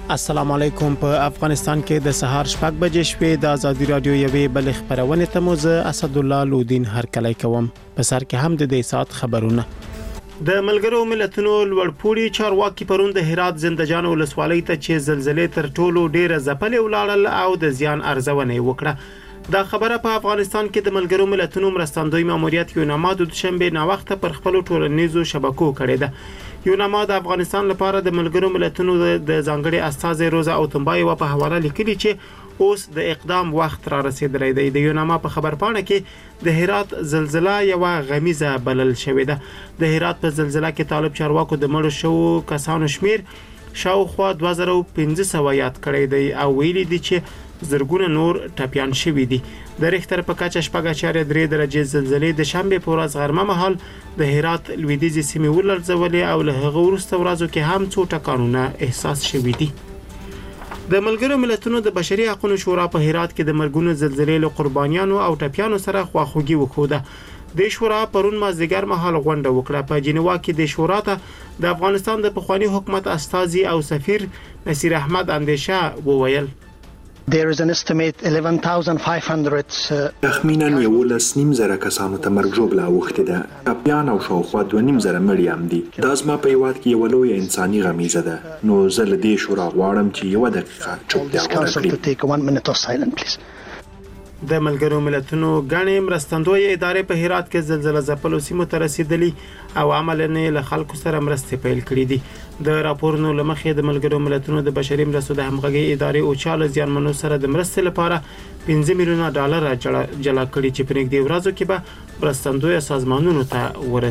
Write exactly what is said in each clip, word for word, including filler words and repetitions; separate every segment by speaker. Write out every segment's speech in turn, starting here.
Speaker 1: السلام علیکم. په افغانستان کې د سهار شپږ بجې شوې د ازادي رادیو یوې بل خبرونه ته مو زه اسدالله لودین هرکلی کوم. په سر کې هم د دې سات خبرونه. د ملګرو ملتونو لوړپوړي چارواکي پرون د هرات زندجان ولسوالۍ ته چې زلزلې تر ټولو ډیره ځپلې ولاړل او د زیان ارزونه وکړه. دا خبره په افغانستان کې د ملګرو ملتونو مرستندوی ماموریت یوناما د دوشنبه نا وخت پر خپل ټولنیزو شبکو کړې ده. یوناما د افغانستان لپاره د ملګرو ملتونو د ځانګړي استازي روزا اوتمبای و په حواله لیکلي چې اوس د اقدام وخت را رسیدلی دی. د یوناما په خبرپاڼه کې د هرات زلزلہ یو غمیزه بلل شوې ده. د هرات په زلزلہ کې طالب چارواکو د مړو شو کسانو شمیر شاوخوا دوه زره او پنځه سوه یاد کړی دی او ویلي دي چې زرګونه نور ټپيان شوي دي. د ریختر په کچه شپږ اعشاریه درې درجې زلزلې د شنبه په ورځ غرمه مهال د هرات لویدیځي سیمې ولړزولې او له هغه وروسته ورځو کې هم څو ټکانونه احساس شوي دي. د ملګرو ملتونو د بشري حقوقو شورا په هرات کې د مرګونو زلزلې له قربانیانو او ټپيانو سره خواخوږي وکړه. د شورا پرون مازدیګر مهال غونډه وکړه. په جنیوا کې د شورا ته د افغانستان د پخوانی حکومت استازي او سفیر نصیر احمد اندیشه وویل.
Speaker 2: There is an estimate eleven thousand five hundred
Speaker 3: تخمینا یولس نیم زره کسانو ته مرګ ژوبله اوښتې ده. ټپیان او شاوخوا دوه نیم زره مړي هم دي. دا زما په هیواد کې یوه لویه انساني غمیزه ده. نو زه له دې شورا غواړم چې یوه دقیقه چوپتیا غوره کړي.
Speaker 1: د ملګرو ملتونو غړي مرستندوی ادارې په هرات کې زلزلہ ځپلو سیمو ته رسیدلی او عملاً له خلکو سره مرستې پیل کړې دي. د راپورونو لمخې د ملګرو ملتونو د بشري مرستو د همغږي ادارې او چاله زیانمنو سره د مرستې لپاره پنځه میلیونه ډالر جلا کړي چې په نږدې ورځو کې به مرستندوی سازمانونو ته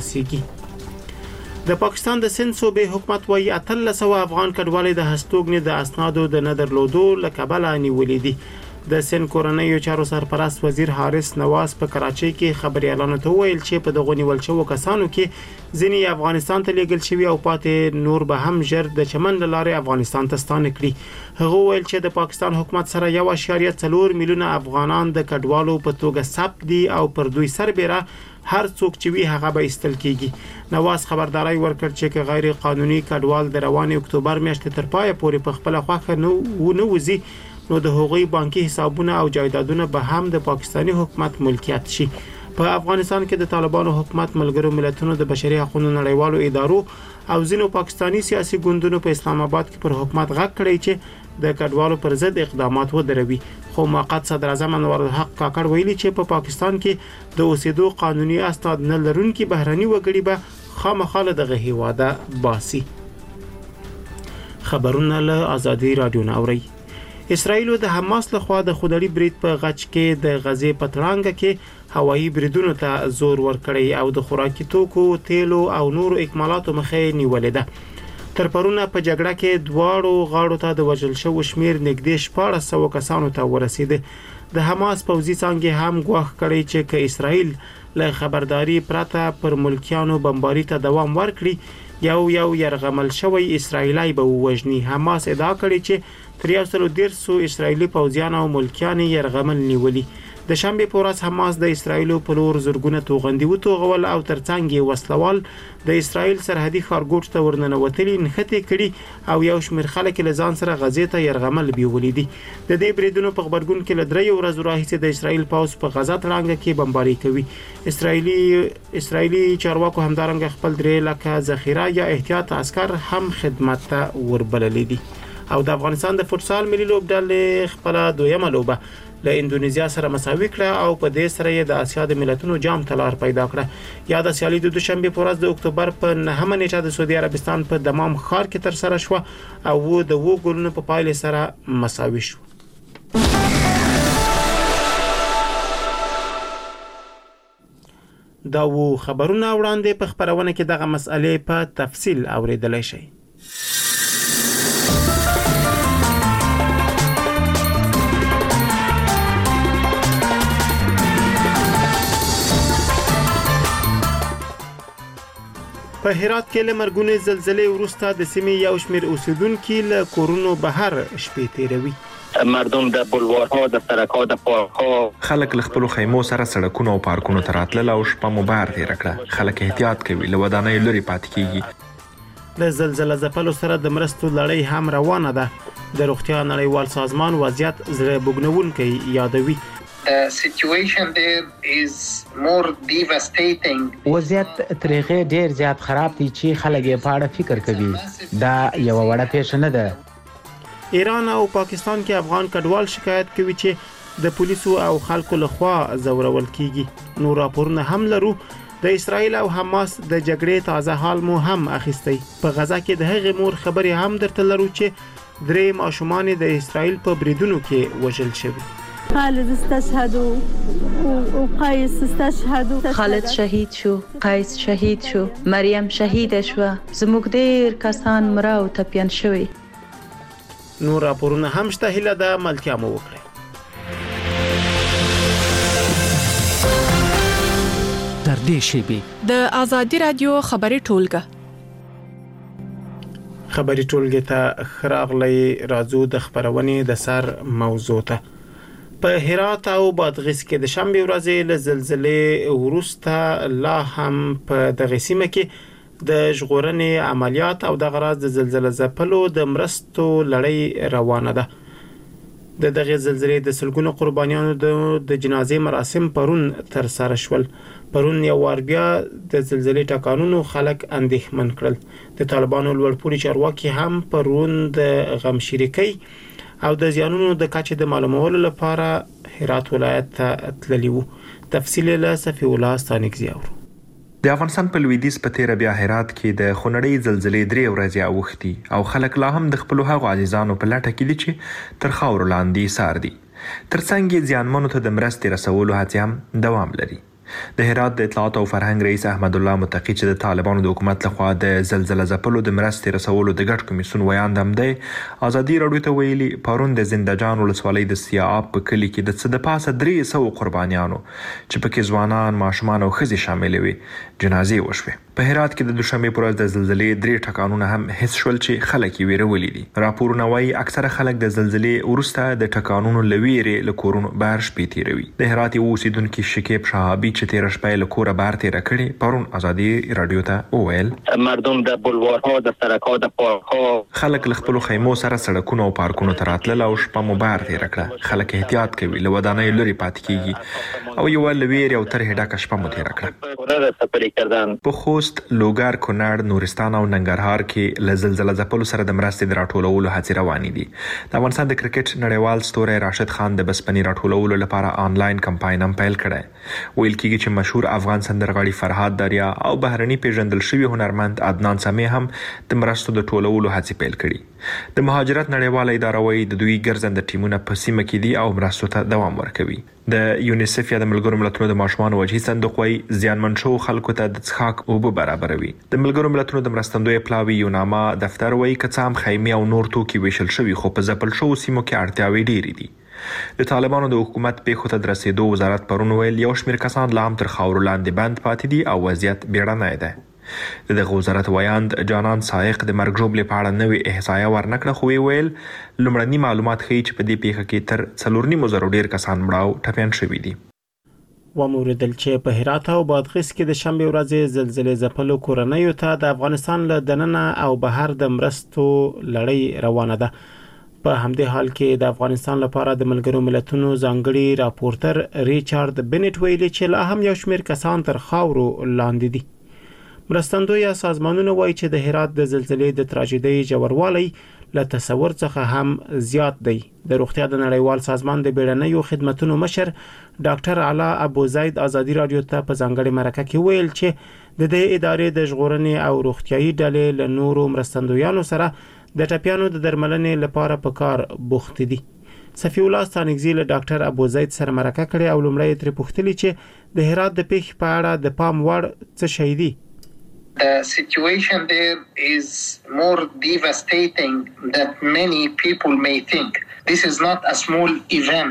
Speaker 1: ورسیږي. د پاکستان د سند صوبې حکومت وايي اتلس سوه افغان کډوالې د هستوګنې د اسنادو د نه درلودو له کبله نیولې دي. د سند کورنیو چارو سرپرست وزیر حارث نواز په کراچۍ کې خبريالانو ته ویل چې په دغه نیول شوو کسانو کې ځینې افغانستان ته لیږل شوي او پاتې نور به هم ژر د چمن لارې افغانستان ته ستانه کړي. هغه ویل چې د پاکستان حکومت سره یو اعشاریه څلور میلیونه افغانان د کډوالو په توګه ثبت دي او پر دوی سربېره هر څوک چې وی هغه به استل کیږي. نواز خبرداري ورکړ چې غیر قانوني کډوال د رواني اکتوبر میاشتې تر پایه پورې په خپل خواخه نو نه وزي نو د هغوی بانکي حسابونه او جایدادونه به هم د پاکستاني حکومت ملکیت شي. په افغانستان کې د طالبانو حکومت ملګرو ملتونو د بشري حقوقو نړیوالو ادارو او ځینو پاکستاني سیاسي ګوندونو په اسلام آباد کې پر حکومت غږ کړی چې د کډوالو پر ضد اقدامات ودروي. خو موقت صدر اعظم انور الحق کاکړ ویلي چې په پاکستان کې د اوسېدو قانوني اسناد نه لرونکي بهرني وګړي به خامخاله دغه هیواده باسي. خبرونه له ازادي رادیو ناوري. اسرائیل د حماس لخوا د خودړي برید په غچ کې د غزې پترانګه کې هوایي بریدونو ته زور ورکړی او د خوراکي توکو، تیلو او نور اکمالاتو مخې نیولې ده. تر پرونه په جګړه کې دواړو غاړو ته د وژل شوو شمیر نږدې شپاړس سوه کسانو ته ورسیده. د حماس پوځي څانګې هم ګواښ کړی چې که اسرائیل له خبرداري پرته پر ملکیانو بمباري ته دوام ورکړي یو یو يرغمل شوی اسرائیلی به ووژني. حماس ادعا کړی چې تر یو سل دیرشو اسرائیلي پوځیان او ملکیان يرغمل نیولي. د شنبه په ورځ حماس د اسرائیل په لور زورګونه توغندي وتوغول او ترڅنګ یې وسلوال د اسرائیل سرحدي ښارګوټ ته ورننوتلي نښتې کړي او یو شمېر خلک له ځان سره غزې ته يرغمل بیولې دي. د دې بریدونو په خبرګون کې له درې ورځې راهیسې د اسرائیل پوځ په غزا تړانګه کې بمباري کوي. اسرائیلي اسرائیلي چارواکو همدارنګه خپل درې لکه ذخیره یا احتیاط عسكر هم خدمت ته وربللې دي. او د افغانستان د فوتسال ملي لوبډلې خپل دویمه لوبه له اندونیزیا سره مساوي کړه او په دې سره یې د اسیا د ملتونو جام ته لار پیدا کړه. یا د سیالي د دوشنبه په ورځ د اکتوبر په نهمه نیټه د سعودي عربستان په دمام ښار کې تر سره شو او د وو ګولونو په پایله سره مساوي شو. دا وو خبرونه وړاندې په خبرونه کې دغه مسئلې په تفصیل اوریدلای شئ. په هرات کې له مرګونې زلزلې وروسته د سیمې یو شمېر اوسیدونکو له کورونو بهر شپې تیروي.
Speaker 4: مردم د بلوارها د سړک‌ها د پارک‌ها
Speaker 5: خلک له خپل خیمو سره سړکونو او پارکونو ته راتلل او شپه مو بهر تیر کړه. خلک احتیاط کوي، له ودانۍ لري پاتې کیږي.
Speaker 1: د زلزلې ځپلو سره د مرستو لړۍ هم روانه ده. د روغتیا نړیوال سازمان وضعیت زړه بوږنونکی یادوي.
Speaker 6: The situation there is more devastating.
Speaker 7: وضعیت ترغه ډیر زیات خراب دي چې خلک یې په اړه فکر کوي. دا یو وړه پیښه نه ده.
Speaker 1: ایران او پاکستان کې افغان کډوال شکایت کوي چې د پولیسو او خلکو لخوا زورول کیږي. نو راپورونه هم لرو. د اسرایل او حماس د جګړې تازه حال مو هم اخیستی. په غزا کې د هغې مور خبرې هم درته لرو چې درې ماشومان د اسرایل په بریدونو کې وژل شوي.
Speaker 8: خالد استشهد وقيس استشهد.
Speaker 9: خالد شهید شو، قیس شهید شو، مریم شهید شو، زموږ ډیر کسان مړه او ټپیان شوي.
Speaker 1: نور راپورونه هم شته. هیله ده ملتیا مو وکړئ.
Speaker 10: تر دې شیبې
Speaker 11: د آزادي رادیو خبري ټولګه
Speaker 1: خبري ټولګه ته خراغلی راځو د خبرونې د سر موضوع ته. په هرات او بادغیس کې د شنبه ورځې له زلزلې وروسته لا هم په دغه سیمه کې د ژغورنې عملیات او د غراض د زلزلې ځپلو د مرستو لړۍ روانه ده. د دغه زلزلې د سلګونو قربانیانو د جنازې مراسم پرون تر سره شول. پرون یو وار بیا د زلزلې ټکانونو خلک اندېښمن کړل. د طالبانو لوړپوړي چارواکي هم پرون د غم شریکۍ او د زیانونو د کچې د معلومولو لپاره هرات ولایت ته تللی وو. تفصیل له صفی الله ستانکزی اورو.
Speaker 5: د افغانستان په لویدیځ په تیر بیا هرات کې د خونړۍ زلزلې درې ورځې اوختي او خلک لا هم د خپل هغو عزیزانو په لټه کې دي چې تر خاورو لاندې سار دي. ترڅنګ یې ځانمنو ته د مرستې رسولو هڅې هم دوام لري. د هرات د اطلاعات او فرهنګ رئیس احمد الله متقی چې د طالبانو د حکومت لخوا د زلزلې ځپلو د مرستې رسولو د ګډ کمیسیون ویاند هم دی ازادي راډیو ته ویلي پرون د زندهجان ولسوالۍ د سیااب په کلي کې د څه د پاسه درې سوه قربانیانو چې پکې ځوانان، ماشومان او ښځې شامل وي جنازې وشوې. په هرات کې د دوشنبې پر ورځ د زلزلې درې ټکانونه هم حس شول چې خلک یې ویرولي دي. راپورونه وايي اکثره خلک د زلزلې وروسته د ټکانونو له ویرې له کورونو بهر شپې تیروي. د هرات یو اوسیدونکي شکیب شهابي چې تیر شپه له کوره بهر تیره کړې پرون ازادي راډیو ته وویل
Speaker 4: مردم د بلوارها د سړک‌ها د پارک‌ها
Speaker 5: خلک له خپلو خیمو سره سړکونو او پارکونو ته راتلل او شپه مو بهر تیره کړه. خلک احتیاط کوي، له ودانیو لرې پاتې کیږي او یوه له ویرې او ترهې ډکه شپه مو تیره کړه. په خوست، لوګر، کونړ، نورستان او ننګرهار کې له زلزلې ځپلو سره د مرستې د راټولولو هڅې روانې دي. د افغانستان د کرکټ نړیوال ستوری راشد خان د بسپنې راټولولو لپاره آنلاین کمپاین هم پیل کړی. ویل کېږي چې مشهور افغان سندرغاړي فرهاد دریا او بهرني پیژندل شوی هنرمند عدنان سمیع هم د مرستو د ټولولو هڅې پیل کړي. د مهاجرت نړیواله اداره وايي د دوی ګرځنده ټیمونه په سیمه کې دي او مرستو ته دوام ورکوي. د یونیسف یا د ملګرو ملتونو د ماشومانو وجهي صندوق وايي زیانمن شوو خلکو ته د څښاک اوبه برابروي. د ملګرو ملتونو د مرستندوی پلاوي یوناما دفتر وايي که څه هم خیمې او نور توکي ویشل شوي خو په ځپل شوو سیمو کې اړتیاوې ډېرې دي. د طالبانو د حکومت پیښو ته د رسېدو وزارت پرون ویل یو شمېر کسان لا هم تر خاورو لاندې بند پاتې دي او وضعیت بیړنی دی. د دغه وزارت ویاند جانان سایق د مرګ ژوبلې په اړه نوې احصایه ورنکړه خو ویل لومړني معلومات ښیي چې په دې پیښه کې تر څلور نیمو زرو ډېر کسان مړه او ټپیان شوي دي.
Speaker 1: وموردل چې په هرات او بادغیس کې د شنبه ورځې زلزلې ځپلو کورنیو ته د افغانستان له دننه او بهر د مرستو لړۍ روانه ده. په همدې حال کې د افغانستان لپاره د ملګرو ملتونو ځانګړي راپورټر ریچارډ بنټ ویلي چې لا هم یو شمېر کسان تر خاورو لاندې دي. مرستندوی سازمانونه وایي چې د هرات د زلزلې د تراژیدۍ ژوروالی له تصور څخه هم زیات دی. د روغتیا د نړیوال سازمان د بیړنیو خدماتو مشر ډاکټر علا ابو زید ازادي راډیو ته په ځانګړي مرکه کې ویل چې د دې ادارې د ژغورنې او روغتیايي ډلې له نورو مرستندویانو سره د ټپیانو د درملنې لپاره په کار بوخت دي. صفی الله ستانکزی له ډاکټر ابو زید سره مرکه کړې او لومړی ترې پوښتلي چې د هرات د پیښې په اړه د پام وړ څه شی دي.
Speaker 6: The situation there is more devastating than many people may think. This is not a small event.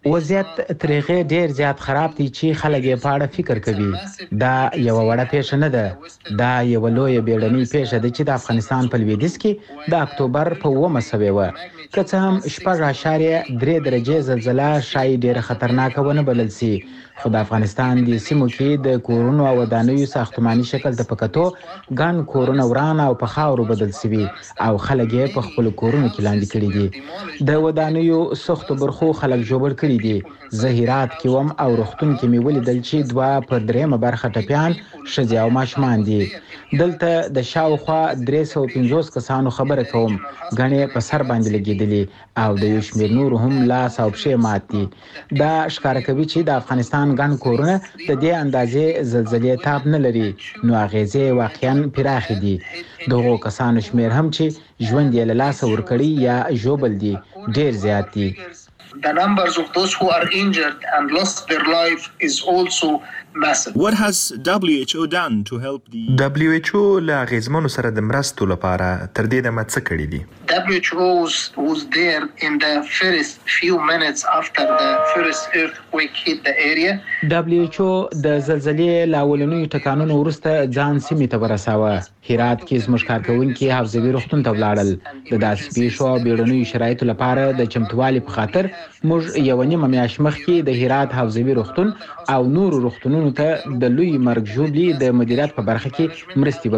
Speaker 7: وضعیت ترغه ډیر زیات خراب دي چې خلک یې په اړه فکر کوي. دا یو وړه پیښه نه ده، دا یو لوی بیړنۍ پیښه ده چې د افغانستان په لویدیځ کې د اکتوبر په اوومه سوې وه. که څه هم شپږ اعشاریه درې درجې زلزله شاید ډیره خطرناکه ونه بلل سي، خو د افغانستان د سیمو کې د کورونو او ودانیو ساختماني شکل ته په کتو ګڼ کورونه وران او په خاورو بدل سوي او خلک یې په خپلو کورونو کې لاندې کړي دي. د ودانیو سختو برخو خلک ژوبل کړي دي. زه هرات کې وم او روغتون کې مې ولیدل چې دوه پر درېیمه برخه ټپیان ښځې او ماشومان دي. دلته د شاوخوا درې سوه پنځوس کسانو خبره کوم، ګڼې په سر باندې لګېدلي او د یو شمېر نور هم لاس او پښې مات دي. دا ښکاره کوي چې د افغانستان ګڼ کورونه د دې اندازې زلزلې تاب نه لري، نو اغیزې واقعا پراخې دي. دغو کسانو شمېر هم چې ژوند یې له لاسه ورکړي یا ژوبل دي ډېر زیات دي.
Speaker 6: The numbers of those who are injured and lost their life is also massive.
Speaker 12: What has W H O done to help the
Speaker 5: W H O له اغیزمنو سره د مرستو لپاره تر دې دمه څه کړي دي؟
Speaker 6: W H O was, was there in the first few minutes after the first earthquake hit the area.
Speaker 7: W H O د زلزلې له اولنیو ټکانونو وروسته ځان سیمې ته ورساوه. هرات کې زموږ کارکوونکي حافظوي روغتون ته ولاړل. د داسې پیښو او بیړنیو شرایطو لپاره د چمتووالي په خاطر موږ یوه نیمه میاشت مخکې د هرات حافظوي روغتون او نورو روغتونونو ته د لوی مرګ ژوبلي د مدیریت په برخه کې مرستې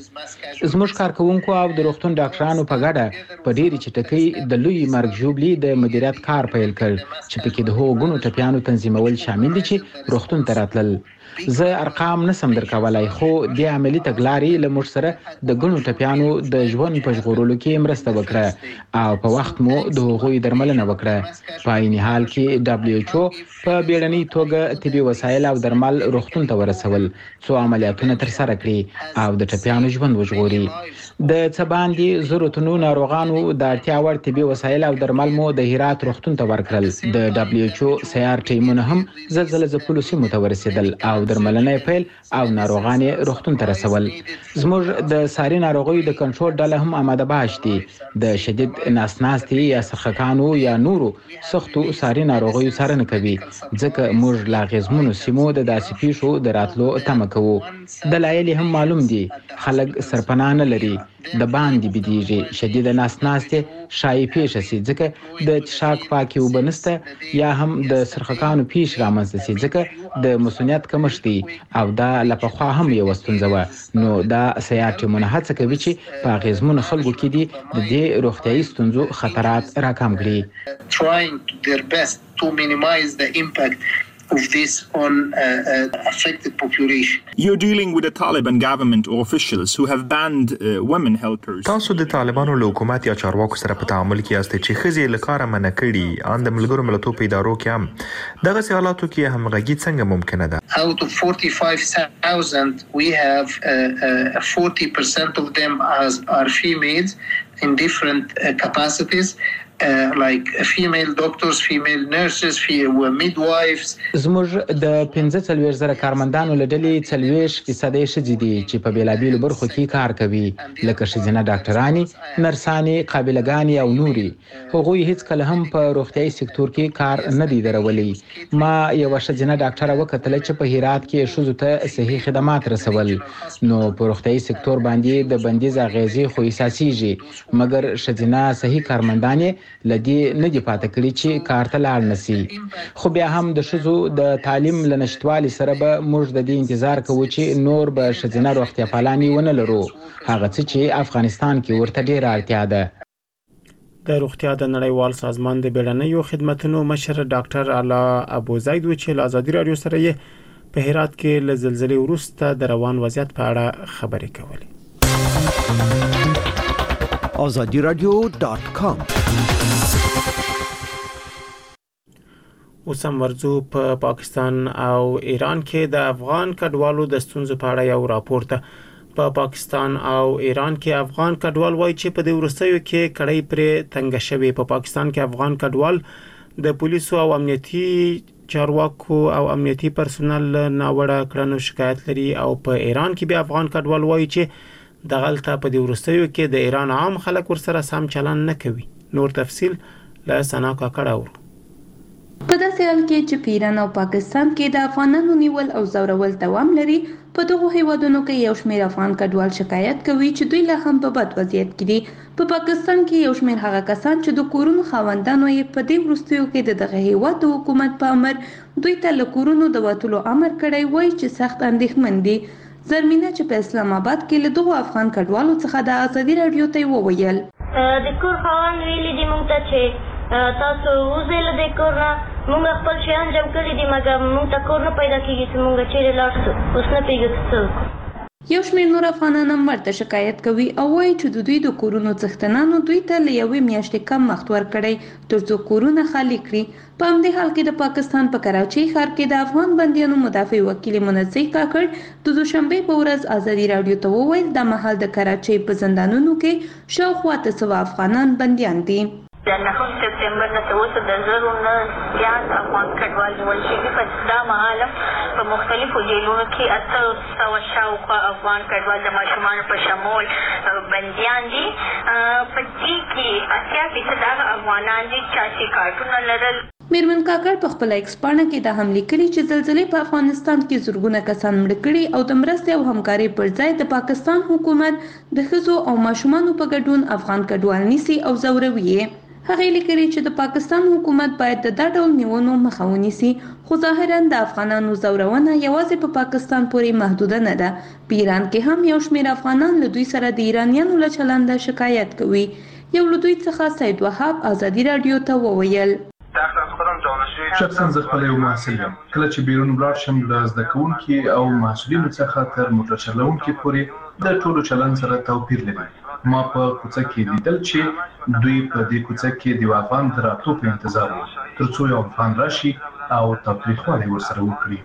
Speaker 7: وکړې. زموږ کارکوونکو او د روغتون ډاکټرانو په ګډه په ډېرې چټکۍ د لوی مرګ ژوبلي د مدیریت کار پیل کړ چې پکې د هغو ګڼو ټپیانو تنظیمول شامل دي چې روغتون ته راتلل. زه ارقام نسم درکولای، خو د عملی تګلارې له موږ سره د ګڼو ټپیانو د ژوند په ژغورلو کې مرسته وکړه او په وخت مو د هغوی درملنه وکړه. په عین حال کې دبلیو ایچ او په بیړنۍ توګه طبي وسایل او درمل روغتون ته ورسول څو عملیاتونه ترسره کړي او د ټپیانو ژوند وژغوري. د څه باندې زرو تنو ناروغانو د اړتیا وړ طبي وسایل او درمل مو د هرات روغتون ته ورکړل. د دبلیو ایچ او سیار ټیمونه هم زلزله ځپلو سیمو ته ورسېدل او درملنه پیل او ناروغان روغتون ته رسول. زموږ د ساري ناروغیو د کنټرول ډله هم آماده باش دي. د شدید ناسناستي یا سرخکانو یا نورو سختو ساري ناروغیو څارنه کوي، ځکه موږ لا غزمونو سیمو د داسې پیښو د راتلو تمه کوو. دلایل هم معلوم دي، خلک سرپناه نه لري، د باندې بيدیږي، شدید ناسناستي شایع پیښه سي ځکه د څښاک پاکي اوبه نشته، یا هم د سرخکانو پیښ رامنځته سي ځکه د مسؤلیت کمښت دی او دا لپخوا هم یو ستونزه وه. نو دا سیار ټیمونه هڅه کوي چې په اغیزمنو خلکو کې دي د دې روغتیایي ستونزو خطرات راکم کړي.
Speaker 6: Trying their best to minimize the impact of this on uh, uh, affected population.
Speaker 12: You're dealing with the Taliban government or officials who have banned uh, women helpers.
Speaker 5: تاسو د طالبانو له حکومت یا چارواکو سره په تعامل کې یاست چې ښځې له کاره منع کړي، ان د ملګرو ملتونو په ادارو کې هم دغسې حالاتو کې همغږي څنګه ممکنه ده؟
Speaker 6: Out of forty-five thousand we have uh, uh, forty percent of them as are females in different uh, capacities. Uh, like female doctors, female nurses, female midwives.
Speaker 7: زموږ د پنځه څلوېښت زره کارمندانو له ډلې څلوېښت فیصدۍ ښځې دي چې په بېلابېلو برخو کې کار کوي، لکه ښځینه ډاکټرانې، نرسانې، قابلهګانې او نورې. هغوی هیڅکله هم په روغتیایي سکتور کې کار نه دی درولی. ما یوه ښځینه ډاکټره وکتله چې په هرات کې ښځو ته صحي خدمات رسول. نو په روغتیایي سکتور باندې د بندیز اغیزې خو احساسیږي، مګر ښځینه صحي کارمندانې لدی نه دی پاتې کړي چې کار ته لاړ نشي. خو بیا هم د ښځو د تعلیم له نشتوالي سره به موږ د دې انتظار کوو چې نور به ښځینه روغتیا پالانې ونه لرو، هغه څه چې افغانستان کې ورته ډېره اړتیا ده.
Speaker 1: د روغتیا د نړیوال سازمان د بیړنیو خدماتو مشر ډاکټر علا ابوزید و چې له ازادي رادیو سره یې په هرات کې له زلزلې وروسته د روان وضعیت په اړه خبرې کولې.
Speaker 13: azadi radio dot com
Speaker 1: اوسم ورځو په پا پاکستان او ایران کې د افغان کډوالو د ستونزو په اړه یو راپور ته. په پا پاکستان او ایران کې افغان کډوال وایي چې په دې وروستیو کې کړۍ پرې تنګ شوی. په پا پاکستان کې افغان کډوال د پولیسو او امنیتي چارواکو او امنیتي پرسونل ناوړه کړنو شکایت لري، او په ایران کې به افغان کډوال وایي چې دغلته په دې وروستیو کې د ایران عام خلک ورسره سم چلند نه کوي. نور تفصیل له سنا کاکړ اورو.
Speaker 14: په داسې داسې حال کې چې په ایران او پاکستان کې د افغانانو نیول او ځورول دوام لري، په دغو هیوادونو کې یو شمېر افغان کډوال شکایت کوي چې دوی لا هم په بد وضعیت کې دي. په پاکستان کې یو شمېر هغه کسان چې د کورونو خاوندانو یې په دې وروستیو کې د دغه هیواد د حکومت په امر دوی ته له کورونو د وتلو امر کړی وایي چې سخت اندېښمن دي. زرمینه چې په اسلام آباد کې له دغو افغان کډوالو څخه د ازادي راډیو ته وویل،
Speaker 15: د کور خاوند ویلي دي موږ ته چې تاسو وځئ له دې کور نه، موږ خپل شیان جمع کړي دي مګر موږ ته کور نه پیدا کېږي چې موږ چیرې لاړ شو. اوس نه پوهېږو څه وکړو.
Speaker 14: یو شمېر نور افغانان هم ورته شکایت کوي او وایي چې د دوی د کورونو څښتنانو دوی ته له یوې میاشتې کم وخت ورکړی تر څو کورونه خالي کړي. په همدې حال کې د پاکستان په کراچۍ ښار کې د افغان بندیانو مدافع وکیل منزه کاکړ د دوشنبې په ورځ ازادي راډیو ته وویل دا مهال د کراچۍ په زندانونو کې شاوخوا اته سوه افغانان بندیان دي.
Speaker 16: د نهم سپتمبر نه تر اوسه د زرو نه زیات افغان کډوال نیول شوي. په دا مهال په مختلفو جیلونو کې اته سوه شاوخوا افغان کډوال د ماشومانو په شمول بندیان دي. په دې کې اتیا فیصد هغه افغانان دي چې کارتونه لرل.
Speaker 14: میرمن کاکړ په خپل ایکس پاڼه کې دا هم لیکلي چې زلزلې په افغانستان کې زرګونه کسان مړه کړي او د مرستې او همکارۍ پر ځای د پاکستان حکومت د ښځو او ماشومانو په ګډون افغان کډوال نیسي او ځوروي یې. هغې لیکلي چې د پاکستان حکومت باید د دا ډول نیونو مخه ونیسي، خو ظاهرا د افغانانو ځورونه یوازې په پاکستان پورې محدوده نه ده. په ایران کې هم یو شمېر افغانان له دوی سره د ایرانیانو له چلنده شکایت کوي. یو له دوی څخه سید وهاب ازادي راډیو ته وویل،
Speaker 17: شخصا زه خپل یو محصل یم. کله چې بیرون ولاړ شم له زده کوونکي او محصلینو څخه تر موټر چلوونکي پورې د ټولو چلند سره توپیر لري. ما په کوڅه کې لیدل چې دوی په دې کوڅه کې د افغان د راتلو په انتظار وو تر څو یو افغان راشي او تاوتریخوالی ورسره وکړي.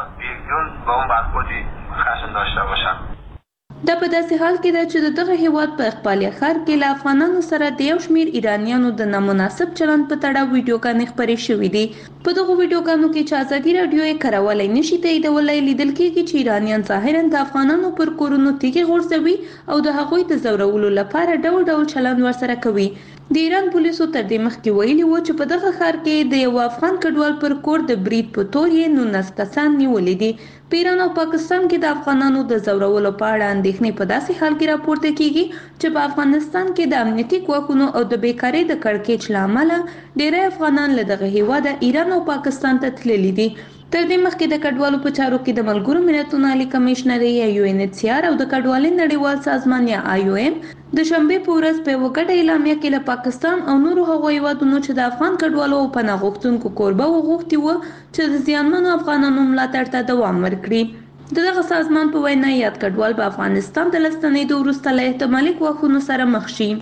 Speaker 14: دا په داسې حال کې ده چې د دغه هیواد په اقبالیه ښار کې له افغانانو سره د یو شمېر ایرانیانو د نامناسب چلند په تړاو ویډیوګانې خپرې شوې دي. په دغو ویډیوګانو کې چې ازادي راډیو یې کرولی نشي تاییدولی، لیدل کېږي چې ایرانیان ظاهرا د افغانانو پر کورونو تیږې غورځوي او د هغوی د ځورولو لپاره ډول ډول چلند ورسره کوي. د ایران پولیسو تر دې مخکې ویلي وو چې په دغه ښار کې د یو افغان کډوال پر کور د برید په تور یې نولس کسان نیولي دي. په ایران او پاکستان کې د افغانانو د ځورولو په اړه اندېښنې په داسې حال کې راپورته کیږي چې په افغانستان کې د امنیتي ځواکونو او د بیکارۍ د کړکېچ له امله ډېری افغانان له دغه هیواده ایران او پاکستان ته تللي دي. تر دې مخکې د کډوالو په چارو کې د ملګرو ملتونو عالي کمیشنري یا یو ان ایچ سی آر او د کډوالۍ نړیوال سازمان یا آی او ایم د شنبې په ورځ په یوه ګډه اعلامیه کې له پاکستان او نورو هغو هیوادونو چې د افغان کډوالو او پناه غوښتونکو کوربه وغوښتي وو چې د زیانمنو افغانانو ملاتړ ته دوام ورکړي. د دغه سازمان په وینا یاد کډوال په افغانستان د لستنېدو وروسته له احتمالي ګواښونو سره مخ شي.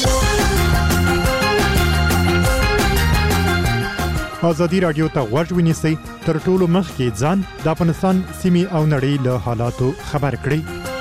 Speaker 18: ازادي راډیو ته غوږ ونیسئ، تر ټولو مخکې ځان د افغانستان سیمې او نړۍ له حالاتو خبر کړئ.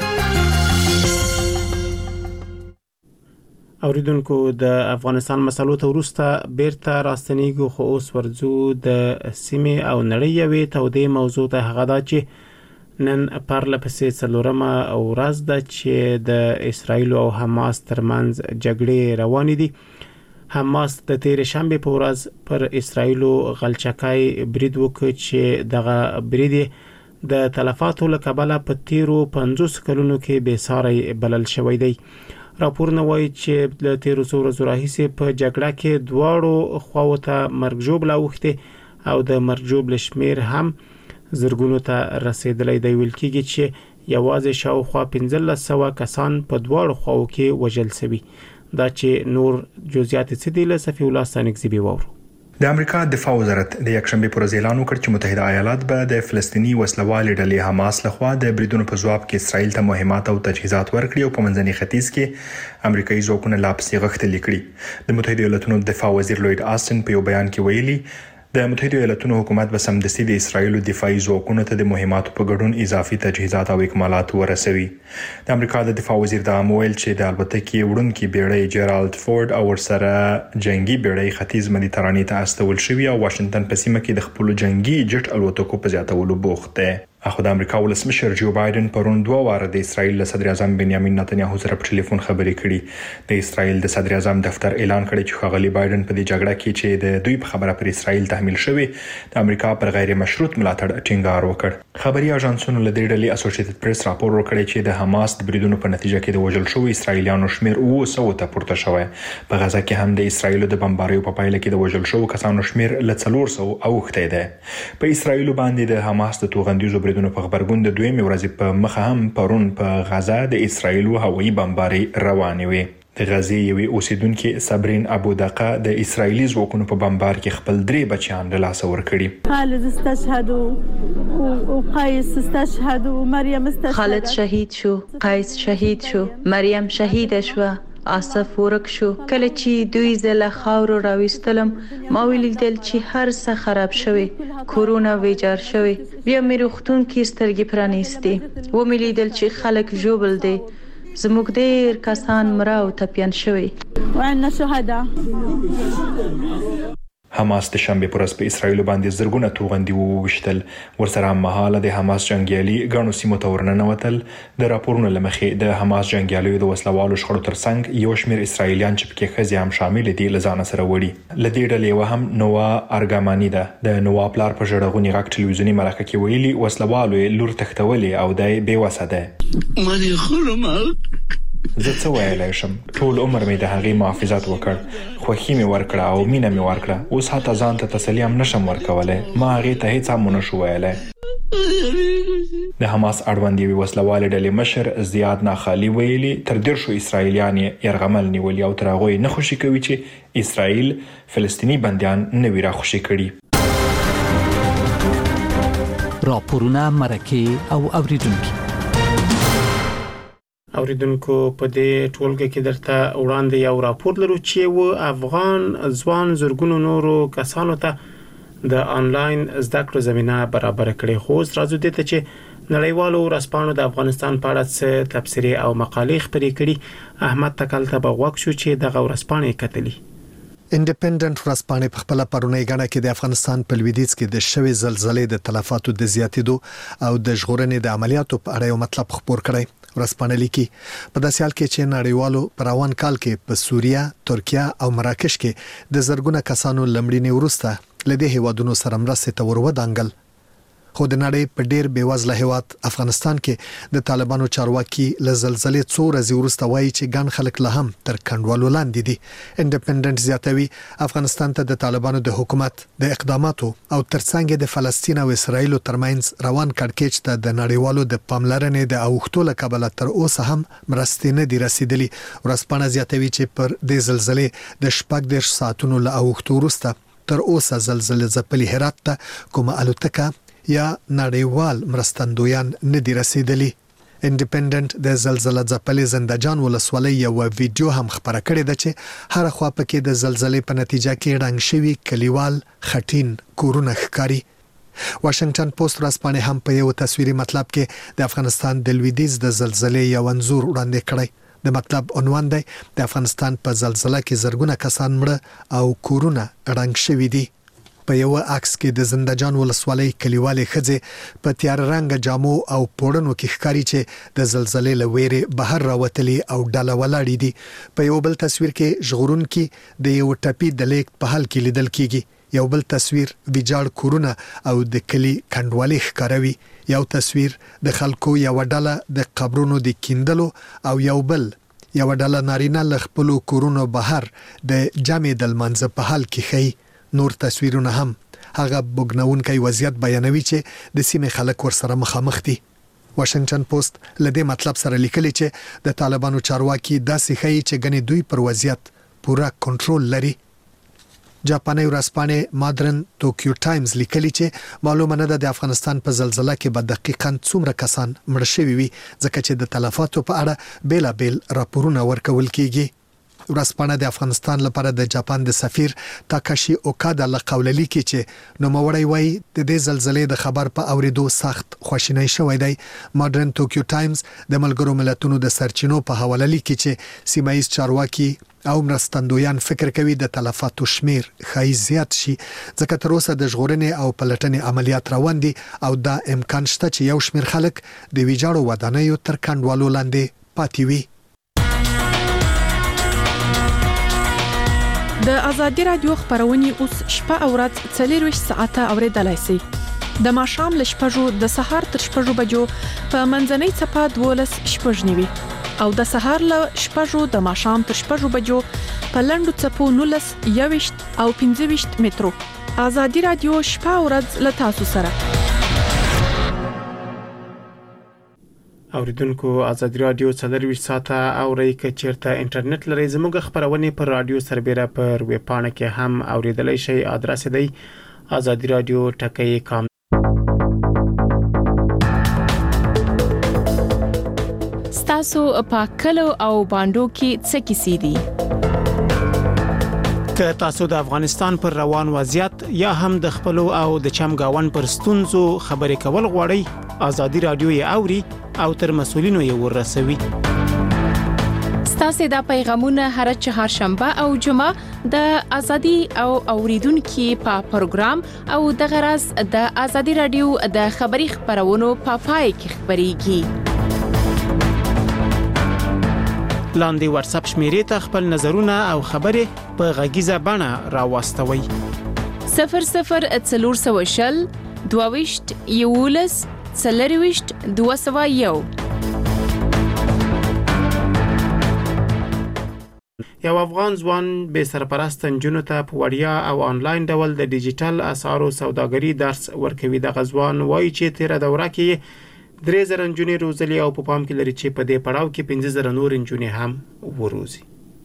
Speaker 1: اوریدونکو د افغانستان مسلو ته وروسته بیرته راستنیږو، خو اوس ورځو د سیمې او نړۍ یوې تودې موضوع ته، هغه دا چې نن پرله پسې څلورمه ورځ ده چې د اسرائیل او حماس ترمنځ جګړې روانې دي. حماس د تیرې شنبې په ورځ پر اسرائیلو غلچکای برید وکړ چې دغه برید د تلفاتو له کبله په تیرو پنځوس کلونو کې بې ساری بلل شوی دی. راپورونه وایي چې له تیرو څو ورځو راهیسې په جګړه کې دواړو خواوو ته مرګ ژوبله اوښتې او د مرګ ژوبلې شمېر هم زرګونو ته رسیدلی دی. ویل کېږي چې یوازې شاوخوا پنځلس سوه کسان په دواړو خواوو کې وژل شوي. دا چې نور جزئیات څه دي له صفی الله ستانکزیبي واورو.
Speaker 5: د امریکا دفاع وزارت د یکشنبه پر ورځ اعلان وکړ چې متحده ایالات به د فلسطینی وسلوالې ډلې حماس لخوا د بریدونو په ځواب کې اسرائیل ته مهمات او تجهیزات ورکړي او په منځني ختیځ کې امریکایي ځواکونه لا پسې غښتلي کړي. د متحده ایالاتونو دفاع وزیر لوید آستن په یو بیان کې ویلي د متحده ایالاتونو حکومت به سمدستي د اسرائیل دفاعي ځواکونو ته د مهماتو په ګډون اضافي تجهیزات او اکمالات ورسوي. د امریکا د دفاع وزیر دا مویل چې د البتکې وړونکي بیړۍ جیرالد فورد او ورسره جنگي بیړۍ ختیځ مدیترانې ته استول شوی او واشنگټن په سیمه کې د خپل جنگي جټ الوتکو په زیاتولو بوخت دی. اخو د امریکا ولسمشر جو بایدن پرون دوه واره د اسرایل صدر اعظم بنیامین نتنیاهو سره په ټلیفون خبرې کړي. د اسرایل د صدر اعظم دفتر اعلان کړی چې ښاغلي بایدن په دې جګړه کې چې د دوی په خبره پر اسرایل تحمیل شوی د امریکا پر غیر مشروط ملاتړ ټینګار وکړ. خبري اژانسونو له دې ډلې اسوسییټډ پریس راپور ورکړی چې د حماس د بریدونو په نتیجه کې د وژل شوو اسرایلیانو شمیر اوه سوه ته پورته شوی. په غزا کې هم د اسرایل د بمباریو په پایله کې د وژل شوو کسانو شمیر له څلور سوه اوښتی دی. په اسرایل باندې د حماس د توغندیزو بریدونو په خبرګون د دویمې ورځې په مخه هم پرون په غزا د اسرایل هوایي بمباري روانې وي. د غزې یوې اوسیدونکې صبرین ابودقه د اسرایلی ځواکونو په بمبار کې خپل درې بچیان له لاسه ورکړي.
Speaker 8: خالد استشهد او قیس استشهد او مریم استشهد.
Speaker 9: خالد شهید شو، قیس شهید شو، مریم شهید شو، آصف ورک شو. کله چې دوی زله خاورو راويستلم ما ولیدل چې هر څه خراب شوی، کورونا ویجار شوی. بیا مې روغتون کې سترګې پرانیستي و مې لیدل چې خلک ژوبل دي. زموږ ډېر کسان مړه او ټپیان شوي.
Speaker 8: وعندنا شهدا.
Speaker 5: حماس د شنبه پر ورځ په اسرایل باندې زرګونه توغندي وویشتل. ورسره مهاله د حماس جنگیالي غاڼو سیمو ته ورننوتل. د راپورونو لمخې د حماس جنگیالیو د وسلوالو شخړو ترڅنګ یو شمېر اسرایلیان چې پکې ښځې هم شامل دي له ځانه سره وړي. له دې ډلې یوه هم نووا ارګاماني ده. د نووا پلار په ژړغوني غږ ټلویزیوني مرکه کې ویلي وسلوالو یې لور تښتولې او دی بېوسه دی.
Speaker 19: ماني خرمه
Speaker 5: زه څه ویلی شم؟ ټول عمر مې د هغې محافظت وکړ، خوښي مې ورکړه او مینه مې ورکړه. اوس حتی ځان ته تسلي هم نشم ورکولی. ما هغې ته هیڅ هم ونه شو ویلی. د حماس اړوند یوې وسلوالې ډلې مشر زیاد ناخالي ویلي تر دېرشو اسرایلیان یې یرغمل نیولي او تر هغو یې نه خوشي کوي چې اسرایل فلسطیني بندیان نه وي راخوشي کړي.
Speaker 10: راپورونه، مرکې او اوریدونکي
Speaker 1: اوریدونکو په دې ټولګه کې درته وړاندې یو راپور لرو چې و افغان ځوان زرګونو نورو کسانو ته د انلاین زده کړو زمينه برابر کړې. خو راځو دې ته چې نړیوالو ورځپاڼو د افغانستان په اړه څه تبصرې او مقالې خپرې کړي. احمد تکل ته بغوښ شو چې دغه ورځپاڼې کتلې.
Speaker 20: انډیپندنت ورځپاڼې په خپل پرونی غاڼه کې د افغانستان په لویدیځ کې د شوې زلزلې د تلفاتو د زیاتېدو او د ژغورنې د عملیاتو په اړه یو مطلب خبر کړی. ورځپاڼه لیکي په داسې حال کې چې نړیوالو پر روان کال کې په سوریه، ترکیه او مراکش کې د زرګونه کسانو لمړینې ورسته لدې هیوادونو سره مرستې ته ورودانګل. خو د نړۍ په ډیر بیوزله هیواد افغانستان کې د طالبانو چارواکي له زلزلې څو ورځې وروسته وایي چې ګڼ خلک له هم تر کنډوالو لاندې دي. انډیپندنت زیاتوي افغانستان ته د طالبانو د حکومت د اقداماتو او ترڅنګ د فلسطین او اسرایل ترمنځ روان کړکېچ ته د نړیوالو د پاملرنې د اوښتو له کبله تر اوسه هم مرستې نه دي رسیدلي. ورځپاڼه زیاتوي چې پر دې زلزلې د شپږ دېرش ساعتونو له اوښتو وروسته تر اوسه زلزلې ځپلي هرات ته کومه الوتکه یا نړیوال مرستندویان نه دي رسیدلي. انډیپندنت د زلزلې ځپلې زندهجان ولسوالۍ یو ویډیو هم خبره کړې ده چې هر خوا پکې د زلزلې په نتیجه کې ړنګ شوي کلیوال خټین کورونه ښکاري. واشنگټن پوسټ ورځپاڼه هم په یو تصویري مطلب کې د افغانستان د لویدیځ د زلزلې یو انځور وړاندې کړی. د مطلب عنوان دی د افغانستان په زلزلہ کې زرګونه کسان مړه او کورونه ړنګ شوي دي. په یو عکس کې د زندهجان ولسوالۍ کلیوالې ښځې په تیار رنګ جامو او پوړنو کې ښکاري چې د زلزلې له ویرې بهر راوتلي او ډله ولاړې دي. په یو بل تصویر کې ژغورونکي د یو ټپي د لیک په حال کې لیدل کیږي. یو بل تصویر ویجاړ کورونه او د کلی کنډوالي ښکاروي. یو تصویر د خلکو یو ډله د قبرونو د کیندلو او یو بل یو ډله نارینه له خپل کورونو بهر د جامې د لمانځه په حال کې ښیي. نور تصویرونه هم هغه بوګنونکي وضعیت بیانوي چې د سیمې خلک ورسره مخامخ دي. واشنگټن پوسټ لدې مطلب سره لیکلي چې د طالبانو چارواکي داسې ښیي چې ګنې دوی پر وضعیت پوره کنټرول لري. جاپاني ورځپاڼه مادرن ټوکیو ټایمز لیکلي چې معلومه نه ده د افغانستان په زلزلہ کې به دقیقاً څومره کسان مړ شوي وي ځکه چې د تلفاتو په اړه بیلابیل راپورونه ورکول کیږي. ورسپانه د افغانستان لپاره د جاپان د سفیر تاکاشي اوکادا لقوللی کې چې نو موړی وای د دې زلزلې د خبر په اوریدو سخت خوشینۍ شوې دی. ماډرن ټوکیو ټایمز د ملګرو ملتونو د سرچینو په حواله لیکي چې سیمایي چارواکي او مرستندویان فکر کوي د تلفاتو شمیر خای زیات شي ځکه تر اوسه د ژغورنې او پلټنې عملیات روان دي او دا امکان شته چې یو شمیر خلک د ویجاړو ودانیو تر کنډوالو لاندې پاتې وي.
Speaker 11: د ازادي رادیو خبرونه اوس شپه او ورځ څلور ساعته اوریدلای شئ. د ماښام ل شپږو د سهار تر شپږو بجو په منځنۍ چپه دولس شپږ نیوي او د سهار ل شپږو د ماښام تر شپږو بجو په لندو چپو نولس یويشت او پنځه ویشت مترو. ازادي رادیو شپه او ورځ ل تاسو سره. اوریدونکو ازادي رادیو څلور ساعته اوري ک چیرته انټرنیټ لري زموږ خبرونه پر رادیو سربېره پر ویب پاڼه کې هم اوریدلای شئ. ادرس دی ازادي رادیو ټکی کام. تاسو په کلو او باندو کې څه کیسې دي؟
Speaker 1: که تاسو د افغانستان پر روان وضعیت یا هم د خپل او د چمګاون پر ستونزو خبرې کول غواړئ ازادي رادیو یې اوري او تر مسولینو یې ورسوي.
Speaker 11: ستاسو د پیغامونه هر چهارشنبه او جمعه د ازادي او اوریدونکو په پروګرام او د غرض د ازادي رادیو د خبري خبرونو په پای کې خبريږي. لاندې واتس اپ شمیرې ته خپل نظرونه او خبرې په غږیزه بڼه راوستوي. صفر صفر څلور سوه شل دوه یولس څلرويشت دوه سوه یو.
Speaker 1: یو افغان ځوان به سرپرست نجونو ته په وړیا او آنلاین ډول د ډیجیټل اسعارو سوداګري درس ورکوي. د غزوان وایي چې تیر دوره کې درې زره نجونې روزلي او په پام کې لري چې په دې پړاو کې پنځه زره نور نجونې هم وروزي.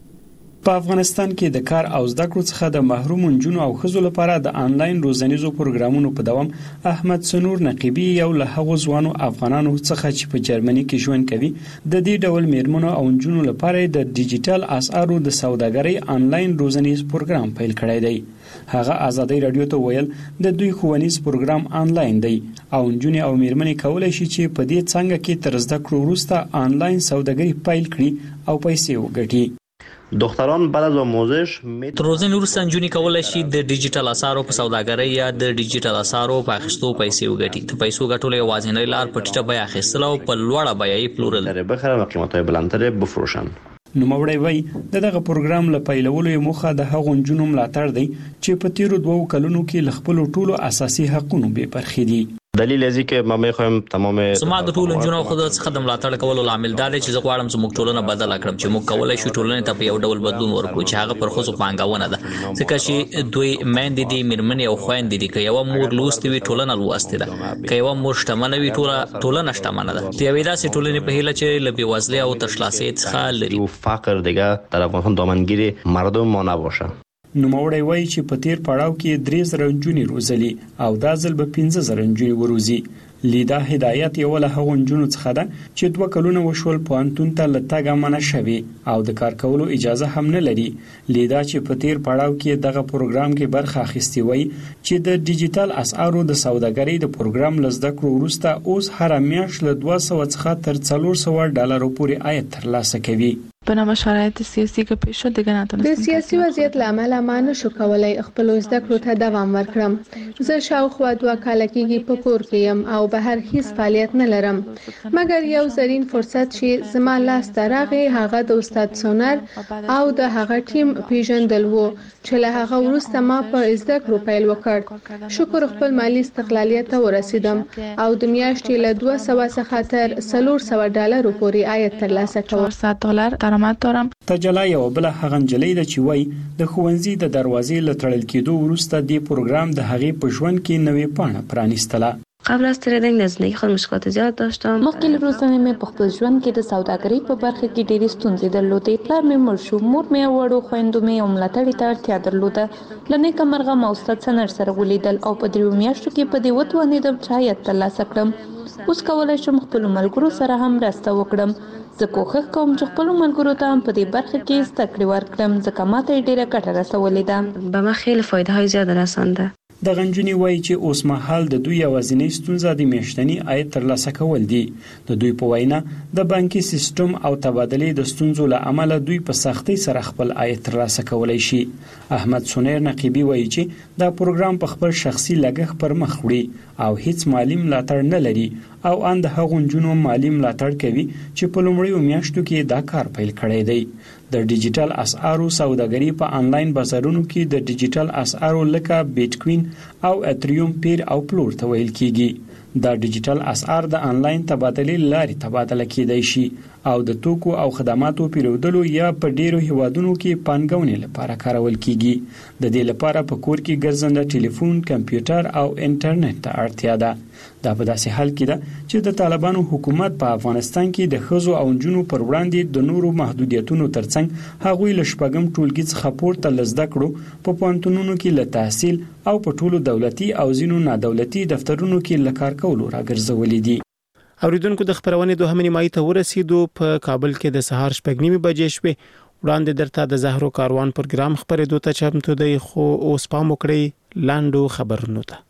Speaker 19: په افغانستان کې د کار او زده کړو څخه د محروم نجونو او ښځو لپاره د آنلاین روزنیزو پروګرامونو په دوام احمد سنور نقیبی یو له هغو ځوانو افغانانو څخه چې په جرمني کې ژوند کوي د دې ډول میرمنو او نجونو لپاره د ډیجیټل اسعارو د سوداګرۍ آنلاین روزنیز پروګرام پیل کړی دی. هغه ازادي رادیو ته ویل د دوی ښوونیز پروګرام آنلاین دی او نجونې او میرمنې کولای شي چې په دې څنګه کې تر زده کړو وروسته آنلاین سوداګري پیل کړي او پیسې وګټي.
Speaker 21: دختران بعد از آموزش
Speaker 22: تر روزنې وروسته نجونې کولای شي د ډیجیټل اسعارو په سوداګرۍ یا د ډیجیټل اسعارو په اخیستو پیسې وګټي. د پیسو ګټلو یوازینۍ لار په ټیټه بیه اخیستل او په لوړه بیه یې پلورل.
Speaker 21: بخرن و قیمت‌های بلندتر بفروشن.
Speaker 19: نوموړی وایي د دغه پروګرام له پیلولو یې موخه د هغو نجونو ملاتړ دی چې په تیرو دوو کلونو کې له خپلو ټولو اساسي حقونو بې برخې دي.
Speaker 21: دلیل ازي کې ما میخوایم تمام
Speaker 22: زما د ټولو نجونو خو د څخه د ملاتړ کولو لامل دا دی چې زه غواړم چې موږ ټولنه بدل کړم چې موږ کولای شو ټولنه ته په یو ډول بدلون ورکړو چې هغه پر خصوص پانګونه ده ځکه چې دوی مېندې دي میرمنې او خويندې دي که یو مور لوستي وي ټولنه لوستي ده که یو مور شتمنه وي ټوله ټولنه شتمنه ده د یوې داسې ټولنې په هیله چې له بېوزلۍ او تشلاسۍ څخه لري
Speaker 21: فقر دیگه در افغانستان دامنگیر مردم ما نباشه.
Speaker 19: نوموړی وایي چې په تیر پړاو کې درې زره نجونې روزلي او دا ځل به پنځه زره نجونې وروزي. لیدا هدایت یو له هغو نجونو څخه ده چې دوه کلونه وشول پوهنتون ته له تګه منع شوې او د کار کولو اجازه هم نه لري. لیدا چې په تیر پړاو کې دغه پروګرام کې برخه اخیستې وایي چې د ډیجیټل اسعارو د سوداګرۍ د پروګرام له زده کړو وروسته اوس هره میاشت له دوه سوه څخه تر څلور سوه ډالرو پورې عاید ترلاسه کوي.
Speaker 23: بنابر شرایط سیاسي که پیش شد دیگه نتونستم
Speaker 24: د سیاسي وضعیت لامل ما نشو کولای خپل زده کړو ته دوام ورکړم. زه شاوخوا دوه کال کېږي په کور کې یم او بهر هیڅ فعالیت نه لرم مګر یو زرین فرصت چې زما لاس ته راغی هغه د استاد سونر او د هغه ټیم پیژندل وو چې له هغه وروسته ما په زده کړو پیل وکړ. شکر خپل مالی استقلالیت ته ورسیدم او د میاشتې له دوه سوه څخه تر څلور سوه ډالرو پورې عاید ترلاسه کوم.
Speaker 19: تجلا یو بل هغه نجلۍ ده چې وای د ښوونځي د دروازې له تړل کېدو وروسته د پروګرام د هغې په ژوند کې نوې پاڼه پرانیستله.
Speaker 2: قبل از تریدینگ در زندگی خود مشکلات زیاد داشتم.
Speaker 14: مخکې له روزنې مې په خپل ژوند کې د سوداګرۍ په برخه کې ډېرې ستونزې درلودې. پلار مې مړ شو، مور مې او وړو خویندو مې یو ملاتړي ته اړتیا درلوده. له نیکه مرغه ما استاد سنر سره ولیدل او په دریو میاشتو کې په دې وتوانېدم چې عاید ترلاسه کړم. اوس کولی شم خپلو ملګرو سره هم مرسته وکړم. زه کوښښ کوم چې خپلو ملګرو ته هم په دې برخه کې زده کړې ورکړم ځکه ماته یې ډېره ګټه رسولې ده.
Speaker 2: به ما خیلی فایده های زیاد رسانده.
Speaker 19: د غنجونی وایي چې اوس مهال د دوی یوازینی ستونزه د میاشتني عاید ترلاسه کول دي. د دوی په وینا د بانکي سیستم او تبادلې د ستونزو له امله دوی په سختۍ سره خپل عاید ترلاسه کولای شي. احمد سنیر نقیبی وایي چې دا پروګرام په خپل شخصي لګښت پر مخ وړي او هیڅ مالی ملاتړ نه لري او ان د هغو نجونو مالی ملاتړ کوي چې په لومړیو میاشتو کې دا کار پیل کړی دی. د ډیجیټل اسعارو سوداګري په آنلاین بازارونو کې د ډیجیټل اسعارو لکه بیټکوین او اتریوم پیر او پلور ته ویل کیږي. دا ډیجیټل اسعار د آنلاین تبادلې لارې تبادله کیدای شي او د توکو او خدماتو پیرودلو یا په ډیرو هیوادونو کې پانګونې لپاره کارول کیږي. د دې لپاره په کور کې ګرځنده ټلیفون، کمپیوټر او انټرنیټ ته اړتیا ده. دا په داسې حال کې ده چې د طالبانو حکومت په افغانستان کې د ښځو او نجونو پر وړاندې د نورو محدودیتونو ترڅنګ هغوی له شپږم ټولګي څخه پورته له زده کړو په پوهنتونونو کې له تحصیل او په ټولو دولتي او ځینو نادولتي دفترونو کې له کار کولو راګرځولې دي.
Speaker 1: اوریدونکو د خبرونې دوهمه نیمایي ته ورسېدو. په کابل کې د سهار شپږ نیمې بجې شوې. وړاندې درته د زهرو کاروان پروګرام خبرېدو ته چمتو دی، خو اوس پام وکړئ لاندو خبرونو ته.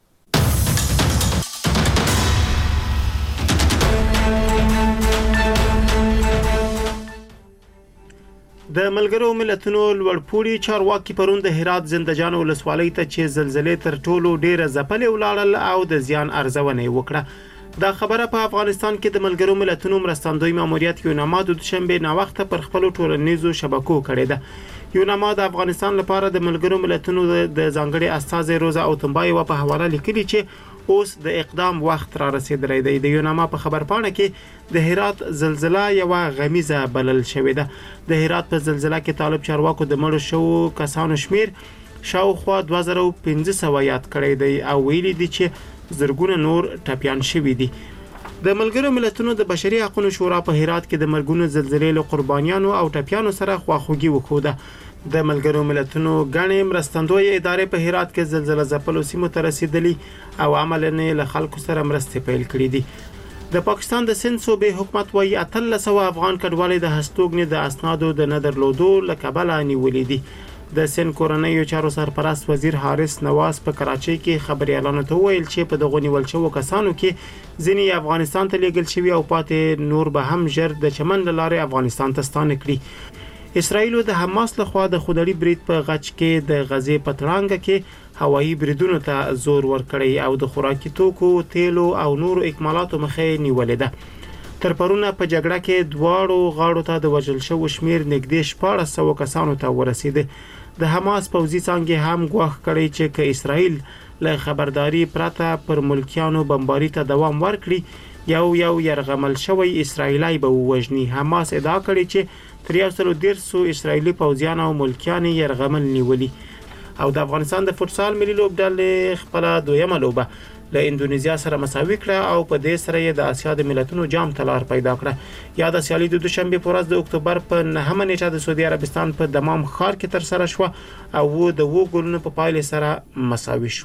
Speaker 1: د ملګرو ملتونو لوړپوړي چارواکي پرون د هرات زندجان ولسوالۍ ته چې زلزلې تر ټولو ډیره ځپلې ولاړل او د زیان ارزونه وکړه. دا خبره په افغانستان کې د ملګرو ملتونو مرستندوی ماموریت یوناما د دوشنبه نا وخت پر خپل ټولنیزو شبکو کړی ده. یوناما د افغانستان لپاره د ملګرو ملتونو د ځانګړي استازي روزا اوتمبای و په حواله لیکلي چې اوس د اقدام وخت را رسیدلی دی. د یوناما په خبرپاڼه کې د هرات زلزلہ یو غمیزه بلل شوې ده. د هرات په زلزلہ کې طالب چارواکو د مړو شو کسانو شمیر شاوخوا دوه زره پنځه سوه یاد کړی دی او ویلي دي چې زرګونه نور ټپيان شوي دي. د ملګرو ملتونو د بشري حقوقو شورا په هرات کې د مرګونو زلزلې له قربانیانو او ټپيانو سره خواخوږي وکړه. د ملګرو ملتونو غړي مرستندوی ادارې په هرات کې زلزلہ ځپلو سیمو ته رسیدلي او عملاً له خلکو سره مرستې پیل کړې دي. د پاکستان د سند صوبې حکومت وايي اتلس سوه افغان کډوالې د هستوګنې د اسنادو د نه درلودو له کبله نیولې دي. د سند کورنیو چارو سرپرست وزیر حارث نواز په کراچۍ کې خبريالانو ته ویل چې په دغه نیول شوو کسانو کې ځینې افغانستان ته لیږل شوي او پاتې نور به هم ژر د چمن لارې افغانستان ته ستانه کړي. اسرائیل د حماس لخوا د خودړي برید په غچ کې د غزې پترانګه کې هوایي بریدونو ته زور ورکړی او د خوراکي توکو، تیلو او نورو اکمالاتو مخې نیولې ده. تر پرونه په جګړه کې دواړو غاړو ته د وژل شوو شمیر نږدې شپاړس سوه کسانو ته ورسېده. د حماس پوځي څانګې هم ګواښ کړی چې که اسرائیل له خبرداري پرته پر ملکیانو بمباري ته دوام ورکړي یو یو يرغمل شوی اسرائیلای به ووژني. حماس ادعا کړې چې تر یو سل دېرش اسرائیلي پوځیان او ملکیان يرغمل نیولي. او د افغانستان د فوتسال ملي لوبډلې خپل دویمه لوبه له اندونیزیا سره مساوي کړه او په دې سره یې د اسیا د ملتونو جام تلار پیدا کړه. یا د سیالي د دوشنبه په ورځ د اکتوبر په نهمه نیټه د سعودي عربستان په دمام ښار کې تر سره شو او د وو ګولونو په پایله سره مساوي شو.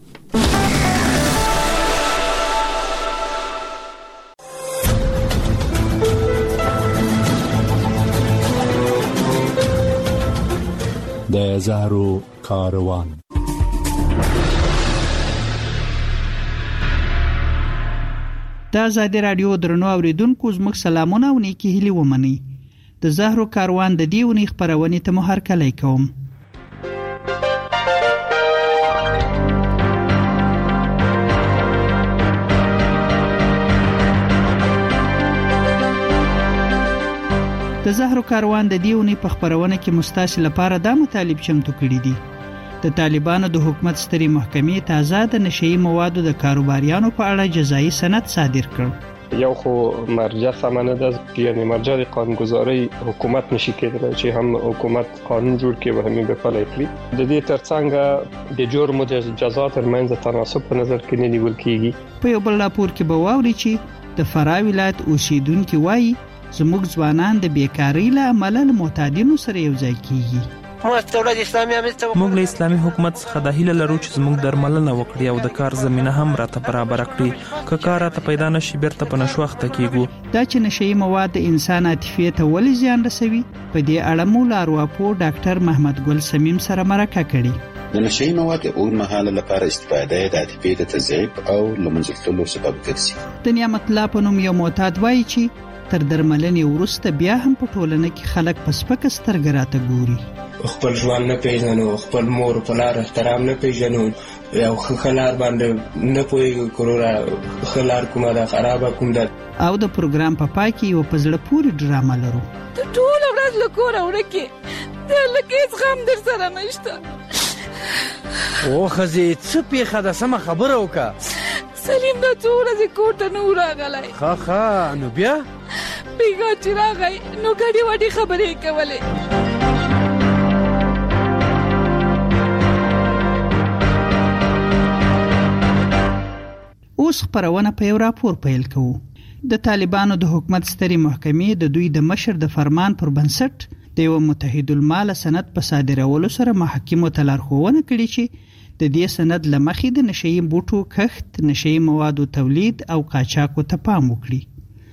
Speaker 3: د زهرو کاروان.
Speaker 4: د آزادي رادیو درنو اوریدونکو زموږ سلامونه او نیکی هیلې ومني. د زهرو کاروان د دې ونې خبرونه ته مو هرکلی کوم. د زهرو کاروان د دیونی په خبرونه کې مستاش لپاره د مطالب چمتو کړي دي. د طالبانو د حکومت ستري محکمې تازه د نشئی موادو د کاروباریانو په اړه جزایي سند صادر کړ.
Speaker 6: یو خو مرجع سمانه ده، یعنی مرجع قانونگذاری حکومت نشي کېدلی چې هم حکومت قانون جوړ کړي او همې به پلی کړي. د دې ترڅنګ د جرم او د جزا ترمنځ تناسب په نظر کې نه نیول کېږي.
Speaker 4: په یو بل راپور کې به واوري چې د فراه ولایت اوسیدونکو وایي زموږ ځوانان د بیکاری له امله له معتادینو سره یو ځای کیږي.
Speaker 7: موږ له اسلامي حکومت څخه د هیله لرو چې زموږ درملنه وکړي او د کار زمينه هم راته برابر کړي. که کار راته پیدا نشي بیرته په نشو وخت کېږو.
Speaker 4: دا چې نشئی مواد د انسان عاطفې ته ولې زیان رسوي، په دې اړه مو لارواپو ډاکټر محمد ګل سمیم سره مرکه کړې.
Speaker 12: د نشئی مواد اوږدمهاله لپاره استفاده د عاطفې د تضعیف او له منځه تللو سبب ګرځي.
Speaker 4: د نعمت الله په نوم یو معتاد وایي چې تر درملنې وروسته بیا هم په ټولنه کې خلک په سپکه سترګه راته ګوري.
Speaker 13: خپل ژوند نه پیژنو، خپل مور په لار احترام نه پیژنو، یو خلار باندې نه پوهیږو کورونه خلار کومه ده خرابه کوم ده.
Speaker 4: او د پروګرام په پای کې یو په زړه پورې ډرامه لرو.
Speaker 23: ته ټول ورځ له کوره ورکې، د لکه هیڅ غم در سره نشته.
Speaker 25: او ښځې څه پېښه ده، سمه خبره وکړه.
Speaker 23: سلیم دا څو ورځې کور ته نه و راغلی.
Speaker 25: ښه ښه نو بیا
Speaker 23: بیګا چې راغی نو ګډې وډې خبرې کولې.
Speaker 4: اوس خبرونه په یو راپور پیل کوو. د طالبانو د حکومت ستري محکمې د دوی د مشر د فرمان پر بنسټ د یو متحد المال سند په صادرولو سره محاکمو ته لارښوونه کړې چې د دې سند لمخې د نشئی بوټو کښت، نشئی موادو تولید او قاچاقو ته پام وکړي.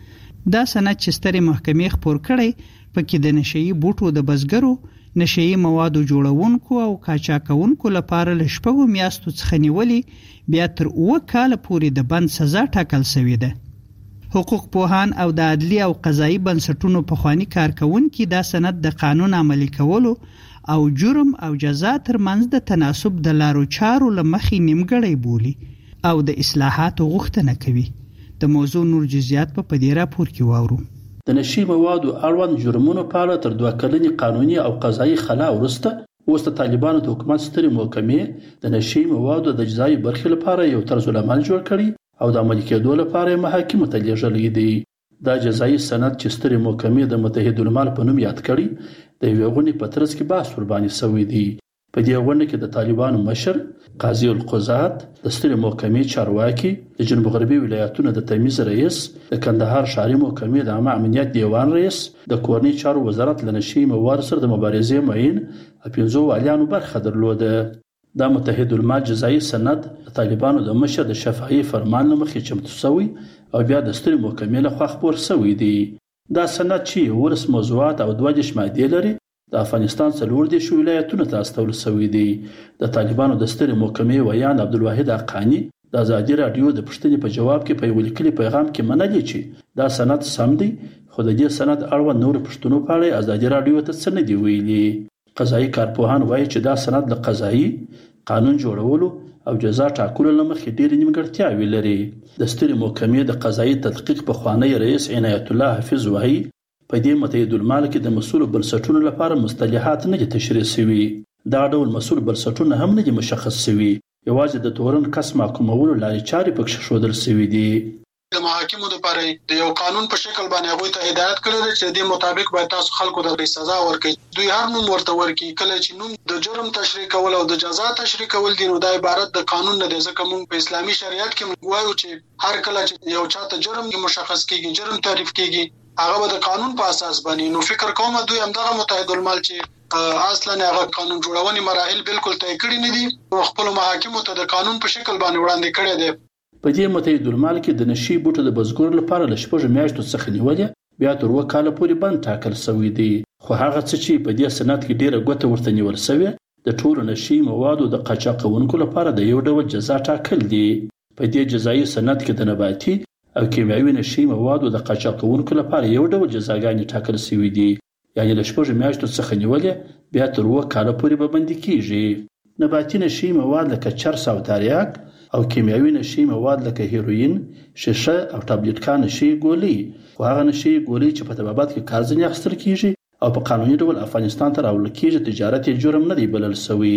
Speaker 4: دا سند چې ستري محکمې خپور کړی پکې د نشئی بوټو د بزګرو، نشئی موادو جوړونکو او قاچاقونکو لپاره له شپږو میاشتو څخه نیولې بیا تر اوه کاله پورې د بند سزا ټاکل شوې ده. حقوق پوهان او د عدلي او قضایي بنسټونو پخوانی کارکونکي دا سند د قانون عملي کولو او جرم او جزا ترمنځ د تناسب د لارو چارو لمخې نیمګړی بولي او د اصلاحاتو غوښتنه کوي. د موضوع نور جزئیات په دې راپور کې واورو.
Speaker 26: د نشئی موادو اړوند جرمونو په اړه تر دوه کلنې قانوني او قضایي خلا وروسته اوس د طالبانو د حکومت سترې محکمې د نشئی موادو د جزایي برخې لپاره یو طرز العمل جوړ کړي او د عملي کېدو لپاره محاکمو ته لیږلی دی. دا جزایي سند چې سترې محکمې د متحد المال په نوم یاد کړي د یوې غونډې په ترڅ کې بحث ورباندې شوی دی. په دې غونډه کې د طالبانو مشر قاضي القضات، د سترې محکمې چارواکي، د جنوب غربي ولایتونو د تمیز رئیس، د کندهار ښاري محکمې د عامه امنیت دیوان رئیس، د کورنۍ چارو وزارت له نشئی موادو سره د مبارزې معین او پنځو والیانو برخه درلوده. دا متحد المال جزایي سند د طالبانو د مشر د شفاهي فرمان له مخې چمتو شوی او بیا د سترې محکمې لخوا خپور شوی دی. دا سند چې ورس موضوعات او دوه دېرش مادې لري د افغانستان څلور دېرش ولایتونو ته استول شوی دی. د طالبانو د سترې محکمې ویان عبدالواحد حقانی د ازادي راډیو د پوښتنې په جواب کې په یو لیکلي پیغام کې منلي چې دا سند سم دی، خو د دې سند اړوند نور پوښتنو په اړه ازادي راډیو ته څه نه دی ویلي. قضایي کارپوهان وایي چې دا سند له قضایي قانون جوړولو او جزا ټاکلو لمخې ډېرې نیمګړتیاوې لري. د سترې محکمې د قضایي تحقیق پخوانی رئیس عنایت الله حفیظ وایي په دې متحد المال کې د مسؤل بنسټونو لپاره مصطلحات نه دي تشریح شوي. دا ډول مسؤل بنسټونه هم نه دي مشخص شوي، یوازې د تورن کس محکومولو لارې چارې پکې ښودل شوي دي.
Speaker 27: د محاکمو لپاره د یو قانون په شکل باندې هغوی ته هدایت کړی دی چې د مطابق باید تاسو خلکو ته سزا ورکړي. دوی هر نوم ورته ورکړي. کله چې نوم د جرم تشریح کول او د جزا تشریح کول دي نو دا عبارت د قانون نه دی، ځکه موږ په اسلامي شریعت کې موږ وایو چې هر کله چې یو چاته جرم مشخص کیږي، جرم تعریف کیږي، هغه به د قانون په اساس باندې. نو فکر کوم دوی همدغه متحد المال چې اصلا هغه قانون جوړونې مراحل بالکل طی کړی نه دي او خپل محاکمو ته د قانون په شکل باندې وړاندې کړی دی.
Speaker 26: په دې متحد المال کې د نشئی بوټو د بزګرو لپاره له شپږو میاشتو څخه نیولې بیا تر اووه کاله پورې بند ټاکل شوی دی. خو هغه څه چې په دې سند کې ډیره ګوته ورته نیول شوې د ټولو نشئی موادو د قاچاقونکو لپاره د یو ډول جزا ټاکل دي. په دې جزایي سند کې د نباتي او کیمیاوي نشئی موادو د قاچاقونکو لپاره یو ډول جزاګانې ټاکل شوې دي، یعنی له شپږو میاشتو څخه نیولې بیا تر اووه کاله پورې به بندي کیږي. نباتي نشئی مواد لکه چرس او تریاک او کیمیاوي نشئی مواد لکه هیروین، شیشه او ټابلیټکان نشئی ګولۍ، خو هغه نشئی ګولۍ چې په طبابت کې کار ځینې اخیستل کیږي او په قانوني ډول افغانستان ته راوړل کیږي تجارت یې جرم نه دی بلل شوی.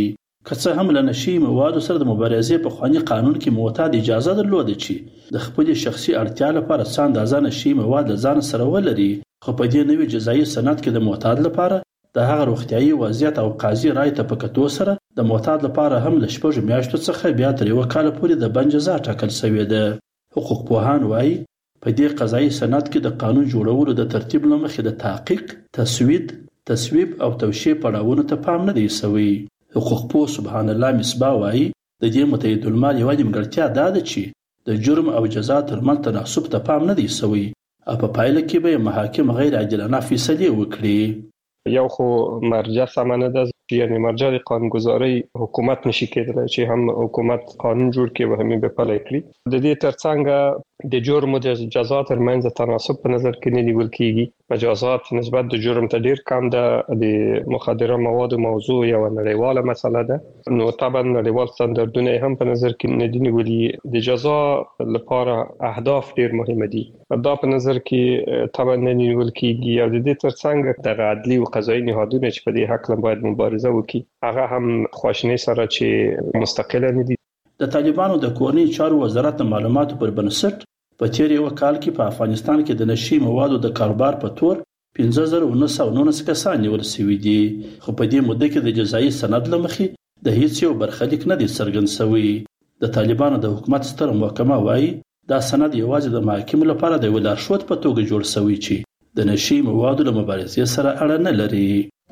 Speaker 26: که څه هم له نشي موادو سره د مبارزې په خواني قانون کې معتاد اجازه درلوده چې د خپل شخصي اړتیا لپاره څه اندازه نشي مواد ځان سره ولري، خو په دې نوي جزایي سند کې د معتاد لپاره د هغه روغتيایي وضعیت او قاضي رائے ته په کتو سره د معتاد لپاره هم له شپږ میاشتو څخه بیا تر یو کال پورې د بند جزا ټاکل شوې ده. حقوق پوهان وایي په دې قضایي سند کې د قانون جوړولو د ترتیب لمخې د تحقیق، تسوید، تصویب او توشیح پړاوونو ته پام نه دی شوی. حقوق پوه سبحان الله مصباح وایي د دې متحد المال یوه نیمګړتیا دا ده چې د جرم او جزا ترمنځ تناسب ته پام نه دی شوی او په پایله کې به محاکم غیر عادلانه فیصلې وکړي.
Speaker 6: یو خو مرجع سمه نه ده، یعنی مرجع د قانونګذارۍ حکومت نشي کېدلی چې هم حکومت قانون جوړ کړي او هم به پلی کړي. د دې ترڅنګ د جرم او د جزا ترمنځ تناسب په نظر کې نه نیول کېږي. مجازات نسبت د جرم ته ډیر کم ده. د مخدره موادو موضوع یو نړیواله مسله ده، نو طبعا نړیوال ستاندردونه هم په نظر کې نه دي نیولي. د جزا لپاره اهداف ډیر مهم دي، دا په نظر کې طبعا نه نیول کېږي. او د دې ترڅنګ د عدلي او قضایي نهادونه چې په دې حق باید مبارزه وکړي هغه هم خواشنۍ سره چې مستقله نه دي.
Speaker 26: د طالبانو د کورنۍ چارو وزارت د معلوماتو پر بنسټ په تیر یو کال کې په افغانستان کې د نشي موادو د کاروبار په تور پنځه زره نه سوه نولس کسان نیول شوي دي، خو په دې موده کې د جزایي سند له مخې د هیڅ یو برخلیک نه دی څرګند شوی. د طالبانو د حکومت ستر محکمه وایي دا سند یوازې د محاکمو لپاره د یو لارښود په توګه جوړ شوی چې د نشي موادو له مبارزې سره اړه نه لري.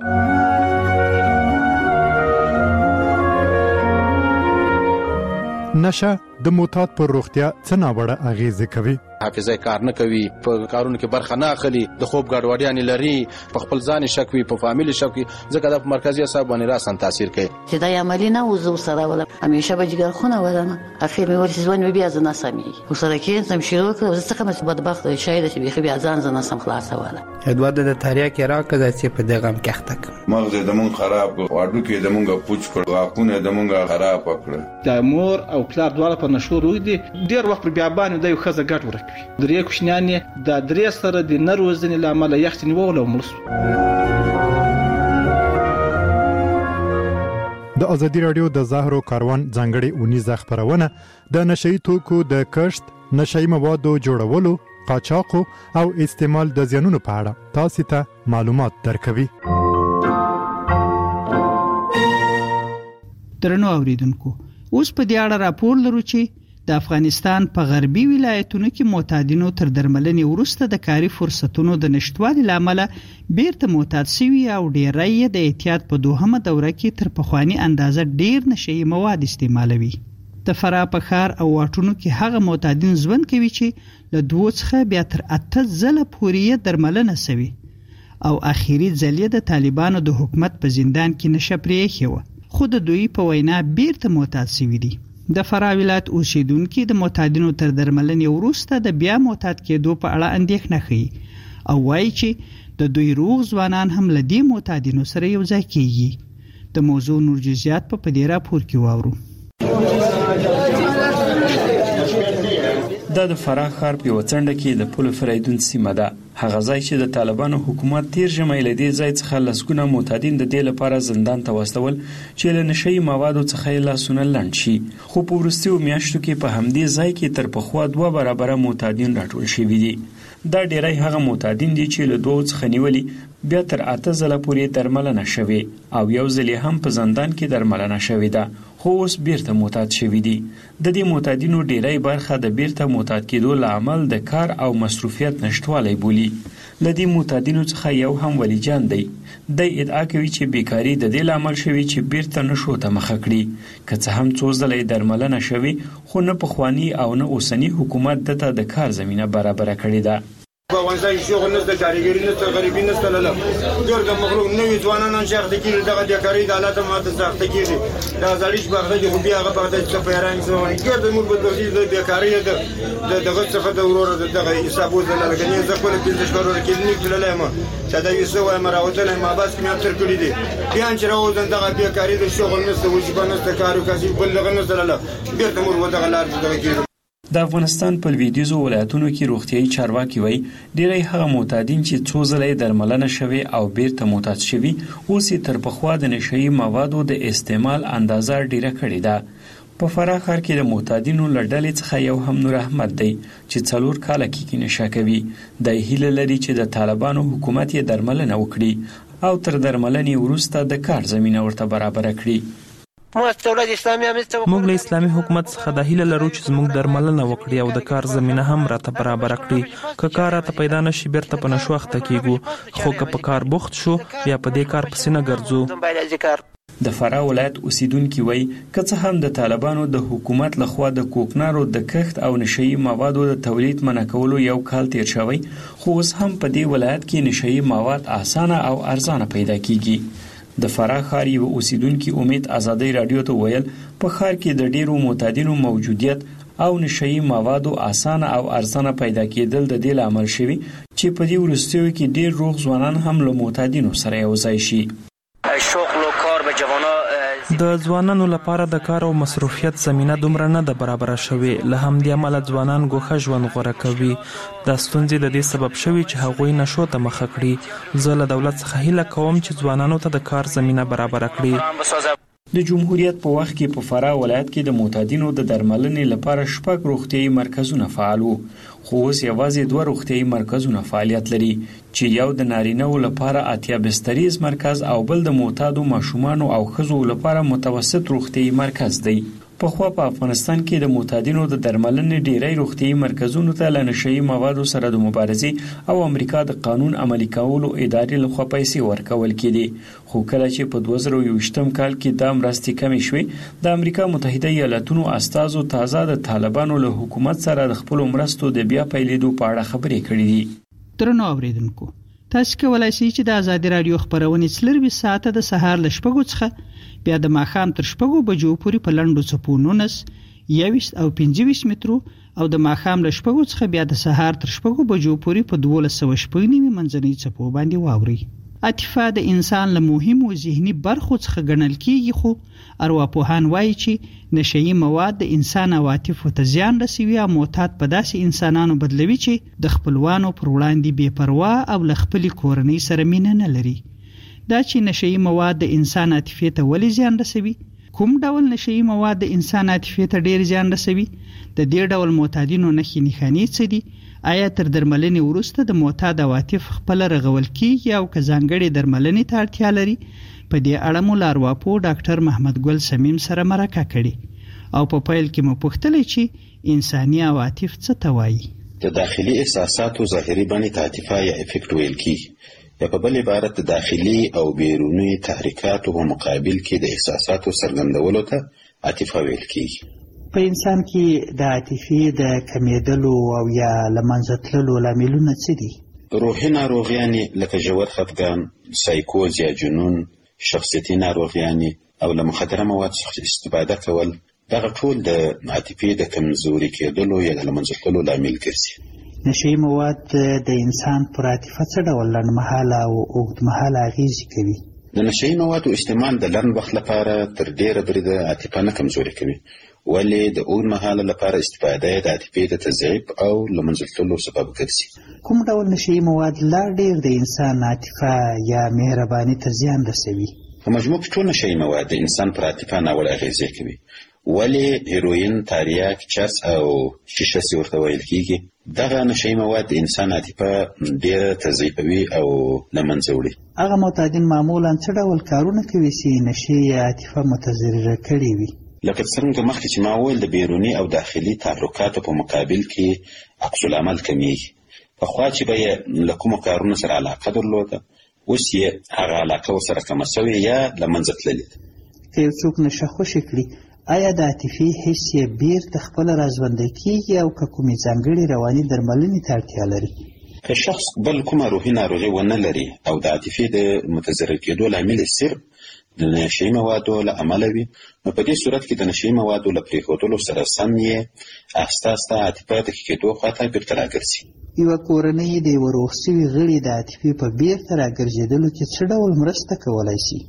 Speaker 5: نشه د معتاد پر روغتیا څه ناوړه اغیزه کوي؟
Speaker 8: حافظه کار نه کوي، په کارونو کې برخه نه اخلي، د خوب ګډوډیان لري، په خپل ځان شک وي، په فامیل شک وي، ځکه د مرکزي اعصاب باندې راسن تاثیر کوي.
Speaker 9: چې دا عملی نه وزو سره ولا همیشه به جګر خونه ولنه اخر مې ورسې ځوان بیا ځنه سمي او سره کې سم شروع کړ زه څنګه مې بدبخت شاید چې بيخي بیا ځان ځنه سم خلاص ولا
Speaker 15: ادوار د تاریخ کې راکړه چې په دغه هم کېخته
Speaker 16: مغز د مون خراب واډو کې د مونږه پوچ کړ واقونه د مونږه خراب کړ.
Speaker 17: د مور او پلار دواړه په نشو روي دي ډیر وخت بیا باندې د یو خزه ګټ ورکوي. درې کوشنیان د درې سره د نروزنې لامل یختنی وغلو ملس.
Speaker 5: د ازادي رادیو د زهرو کاروان ځانګړي اونیزه خبرونه د نشئی توکو د کښت، نشئی موادو جوړولو، قاچاق او استعمال د زیانونو په اړه تاسو ته معلومات درکوي.
Speaker 4: درنو اوریدونکو، اوس په دې اړه راپور لرو چې د افغانستان په غربي ولایتونو کې معتادینو تر درملنې وروسته د کاري فرصتونو د نشټوالي لامل بیرته معتاد شوي او ډیری د احتیاط په دوهمه دوره کې تر پخوانی اندازه ډیر نشئی مواد استعمالوي. د فراه په ښار او واټونو کې هغه معتادین ژوند کوي چې له دوه څخه بیا تر اته ځله پورې درملنه شوي او اخیری ځل د طالبانو د حکومت په زندان کې نشه پرېښې وه، خو د دوی په وینا بیرته معتاد شوي دي. د فراه ولایت اوسیدونکو د معتادینو تر درملنې وروسته د بیا معتاد کېدو په اړه اندېښنه ښیي او وایي چې د دوی روغ ځوانان هم له دې معتادینو سره یو ځای کېږي. د موضوع نور جزئیات په دې راپور کې واورو.
Speaker 19: دا د فراه ښار په وڅنډه کې د پل فریدون سیمه ده، هغه ځای چې د طالبانو حکومت تیر ژمي له دې ځای څخه لسګونه معتادین د دې لپاره زندان ته واستول چې له نشئی موادو څخه لاسونه لنډ شي، خو په وروستیو میاشتو کې په همدې ځای کې تر پخوا دوه برابره معتادین راټول شوي دي. دا ډیری هغه معتادین دي چې له دوه څخه نیولي بیا تر اته ځله پورې درملنه شوي او یو ځل هم په زندان کې درملنه شوې ده، خو اوس بیرته معتاد شوي دي. د دې معتادینو ډیری برخه د بیرته معتاد کېدو لامل د کار او مصروفیت نشټوالی بولي. له دې معتادینو څخه یو هم ولی جان دی. د ادعا کوي چې بیکاری د دې لامل شوی چې بیرته نشو ته مخه کړي، که څه هم څو ځله درملنه شوي خو نه پخوانی او نه اوسنی حکومت دته د کار زمینه برابر کړې ده.
Speaker 18: په افغانستان کې شغل نشته، کاریګری نشته، غریبي نشته، لاله ګرد مخلوق نوې ځوانان شیخ د کېږي دغه د کاری د حالات ماته سخت کېږي. دا زړیش بغدا کې خو بیا هغه په دې په ایران کې ګرد موږ په دې د بیکاری د دغه څخه د ورور دغه حسابو زلاله کني زه خپل پنځه کارونه کې نه کړلای ما چې دا یو څه وایم راوتل ما بس کې تر کړی دي بیا چې راوځم دغه بیکاری د شغل نشته، وجبه نشته، کارو کاسي بل دغه نشته، لاله بیرته موږ دغه لار دغه کې
Speaker 19: د افغانستان په لویدیځو ولایتونو کې روغتیايي چارواکي وایي ډیری هغه معتادین چې څو ځله یې درملنه شوې او بیرته معتاد شوي اوس یې تر پخوا د نشهیي موادو د استعمال اندازه ډیره کړې ده. په فراه ښار کې د معتادینو له ډلې څخه یو هم نور احمد دی چې څلور کاله کېږي نشه کوي. دی هیله لري چې د طالبانو حکومت یې درملنه وکړي او تر درملنې وروسته د کار زمینه ورته برابره کړي.
Speaker 7: موږ له اسلامي حکومت څخه د هیله لرو چې زموږ درملنه وکړي او د کار زمینه هم راته برابره کړي. که کار راته پیدا نشي بیرته په نشو اخته کیږو، خو که په کار بوخت شو بیا په دې کار پسې نه ګرځو.
Speaker 19: د فراه ولایت اوسیدونکي وایي که څه هم د طالبانو د حکومت لخوا د کوکنارو د کښت او نشهیي موادو د تولید منع کولو یو کال تیر شوی، خو اوس هم په دې ولایت کې نشهیي مواد اسانه او ارزانه پیدا کیږي. د فراه ښار یو اوسیدونکي امید ازادۍ راډیو ته ویل په ښار کې د ډیرو معتادینو موجودیت او نشهیي موادو اسانه او ارزانه پیدا کېدل د دې لامل شوي چې په دې وروستیو کې ډیر روغ ځوانان هم له معتادینو سره یو ځای شي.
Speaker 7: د ځوانانو لپاره د کار او مصروفیت زمینه دومره نه ده برابره شوې، له همدې امله ځوانان ګوښه ژوند غوره کوي. دا ستونزې د دې سبب شوي چې هغوی نشو ته مخه کړي. زه له دولت څخه هیله کوم چې ځوانانو ته د کار زمینه برابره کړي.
Speaker 19: د جمهوریت په وخت کې په فراه ولایت کې د معتادینو د درملنې لپاره شپږ روغتیايي مرکزونه فعال وو، خو اوس یوازې دوه روغتیايي مرکزونه فعالیت لري چې یو د نارینه‌و لپاره اتیا بستریز مرکز او بل د معتادو ماشومانو او ښځو لپاره متوسط روغتیايي مرکز دی. پخوا په افغانستان کې د معتادینو د درملنې ډیری روغتیايي مرکزونو ته له نشهیي موادو سره د مبارزې او امریکا د قانون عملي کولو ادارې لخوا پیسې ورکول کېدې، خو کله چې په دوه زره یوویشتم کال کې دا مرستې کمې شوې، د امریکا متحده ایالاتونو استازو تازه د طالبانو له حکومت سره د خپلو مرستو د بیا پیلېدو په اړه خبرې کړې دي.
Speaker 4: درنو اوریدونکو، تاسو کولای شئ چې د آزادي راډیو خبرونه څلور ساعته د سهار له شپږو څخه بیا د ماښام تر شپږو بجو پورې په لنډو څپو نولس، یوویشت او پنځه ویشت مترو او د ماښام له شپږو څخه بیا د سهار تر شپږو بجو پورې په دولس سوه شپږ نوي منځنۍ څپو باندې واورئ. عاطفه د انسان له مهمو ذهني برخو څخه ګڼل کیږي، خو ارواپوهان وایي چې نشهیي مواد د انسان عواطفو ته زیان رسوي او معتاد په داسې انسانانو بدلوي چې د خپلوانو پر وړاندې بې پروا او له خپلې کورنۍ سره مینه نه لري. دا چې نشهیي مواد د انسان عاطفې ته ولې زیان رسوي؟ کوم ډول نشهیي مواد د انسان عاطفې ته ډیر زیان رسوي؟ د دې ډول معتادینو نښې نښانې څه دي؟ آیا تر درملنې وروسته د معتاد عواطف خپل رغول کیږي او که ځانګړې درملنې ته اړتیا لري؟ په دې اړه مو له ارواپوه ډاکټر محمد ګل سمیم سره مرکه کړې او په پیل کې مو پوښتلې چې انساني عواطف څه ته وایي.
Speaker 12: د داخلي احساساتو ظاهري بڼې ته عاطفه یا افکټ ویل کیږي، یا په بل عبارت د داخلي او بیروني تحریکاتو په مقابل کې د احساساتو څرګندولو ته عاطفه ویل کیږي.
Speaker 4: په انسان کې د عاطفې د کمیدلو او یا له منځه تللو لاملونه څه دي؟
Speaker 12: روحي ناروغیانې لکه ژور خفګان، سایکوز یا جنون، شخصیتي ناروغیانې او له مخدره مواد څخه استفاده کول، دغه ټول د عاطفې د کمزوري کېدلو یا د له منځه تللو لامل ګرځي.
Speaker 4: نشهیي مواد د انسان پر عاطفه څه ډول لنډمهاله او اوږدمهاله اغېزې کوي؟
Speaker 12: د نشهیي موادو استعمال د لنډ وخت لپاره تر ډېره بریده عاطفه نه کمزوري کوي، ولې د اوږدمهاله لپاره استفاده د عاطفې د تضعیف او له منځه تللو سبب ګرځي.
Speaker 4: کوم ډول نشهیي مواد لا ډېر د انسان عاطفه یا مهرباني ته زیان رسوي؟
Speaker 12: په مجموع کې ټول نشهیي مواد د انسان پر عاطفه ناوړه اغېزې کوي، ولې هیروین، تاریاک، چرس او شیشه چې ورته ویل کیږي، دغه نشهیي مواد د انسان عاطفه ډېره تضعیفوي او له منځه وړي.
Speaker 4: هغه معتادین معمولا څه ډول کارونه کوي چې نشهیي عاطفه متضرره کړې وي؟
Speaker 12: لکه څنګه مخکې چې ما وویل، د بیروني او داخلي تحرکاتو په مقابل کې عکس العمل کمیږي. پخوا چې به یې له کومو کارونو سره علاقه درلوده، اوس یې هغه علاقه ورسره کمه سوې یا له منځه تللې ده.
Speaker 4: که یو څوک نشه خوشې کړي، آیا د عاطفي حس یې بیرته خپله راژوندی کیږي او که کومې ځانګړې رواني درملنې ته اړتیا لري؟
Speaker 12: که شخص بل کومه روحي ناروغي ونه لري او د عاطفې د متضرر کېدو لامل یې صرف د نشهیي موادو له امله وي، نو په دې صورت کې د نشهیي موادو له پرېښودلو سره سم یې آهسته آهسته عاطفه د ښه کېدو خواته بیرته راګرځي.
Speaker 4: یوه کورنۍ د یوه روغ سوي غړي د عاطفې په بیرته راګرځېدلو کې څه ډول مرسته کولی شي؟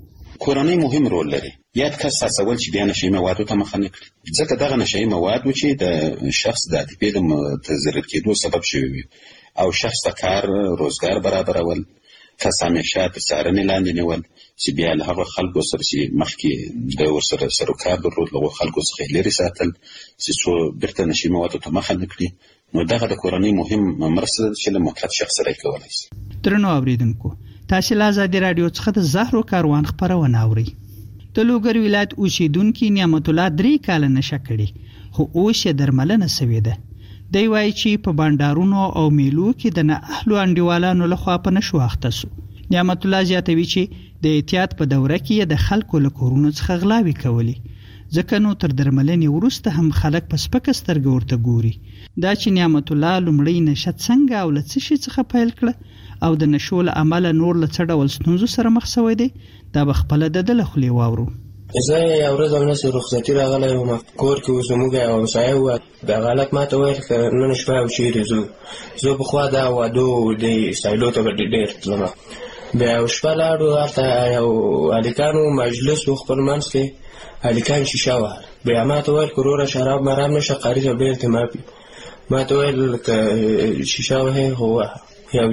Speaker 12: کورنۍ مهم رول لري. یاد کس تاسول چې بیا نشي موادو ته مخه نه کړي، ځکه دغه نشي مواد چې د شخص د عاطفې د متضرر کېدو سبب شوی وي او شخص ته کار روزګار برابرول، کس همیشه تر څارنې لاندې نیول چې بیا له هغه خلکو سره چې مخکې د ورسره سروکار درلود له خلکو څخه لرې ساتل چې څو بیرته نشي موادو ته مخه نه کړي. نو دغه د کورنۍ مهم مرسته ده چې له مطلق شخص سره کولی شي.
Speaker 4: درنو اوریدونکو، تاسو له آزادي رادیو څخه د زهرو کاروان خبرونه اورئ. د لوګر ولایت اوسیدونکو نعمت الله درې کال نشه کړي خو اوس یې درملنه سوې ده. دی وایي چې په بانډارونو او میلو کې د نه اهلو انډیوالانو لخوا په نشو اخته سو. نعمت الله زیاتوي چې د احتیاط په دوره کې د خلکو له کورونو څخه غلاوي کوي، ځکه نو تر درملنې وروسته هم خلک په سپکه سترګه ورته ګوري. دا چې نعمت الله لومړی نشه څنګه او له څه شي څخه پیل کړه او د نشو له امله نور له څه ډول ستونزو سره مخ شوی دی، دا به خپله د ده له خولې واورو.
Speaker 13: زه یو ورځ همداسې رخصتي راغلی وم، کور کې اوس زموږ یو همسایه وه، دغه هلک ما ته ویل که نن شپه او چیرې ځو. زه پخوا دا وادو دې سایلو ته به ډېر تلم. بیا یو شپه لاړو، هلته یو هلکانو مجلس و خپل منځ کې، هلکان شیشه وهل. بیا ما ته ویل که وروره شراب مرام نشه قاري ته ډېر تماپي. ما ته ویل که شیشه وهې خو وهه. یو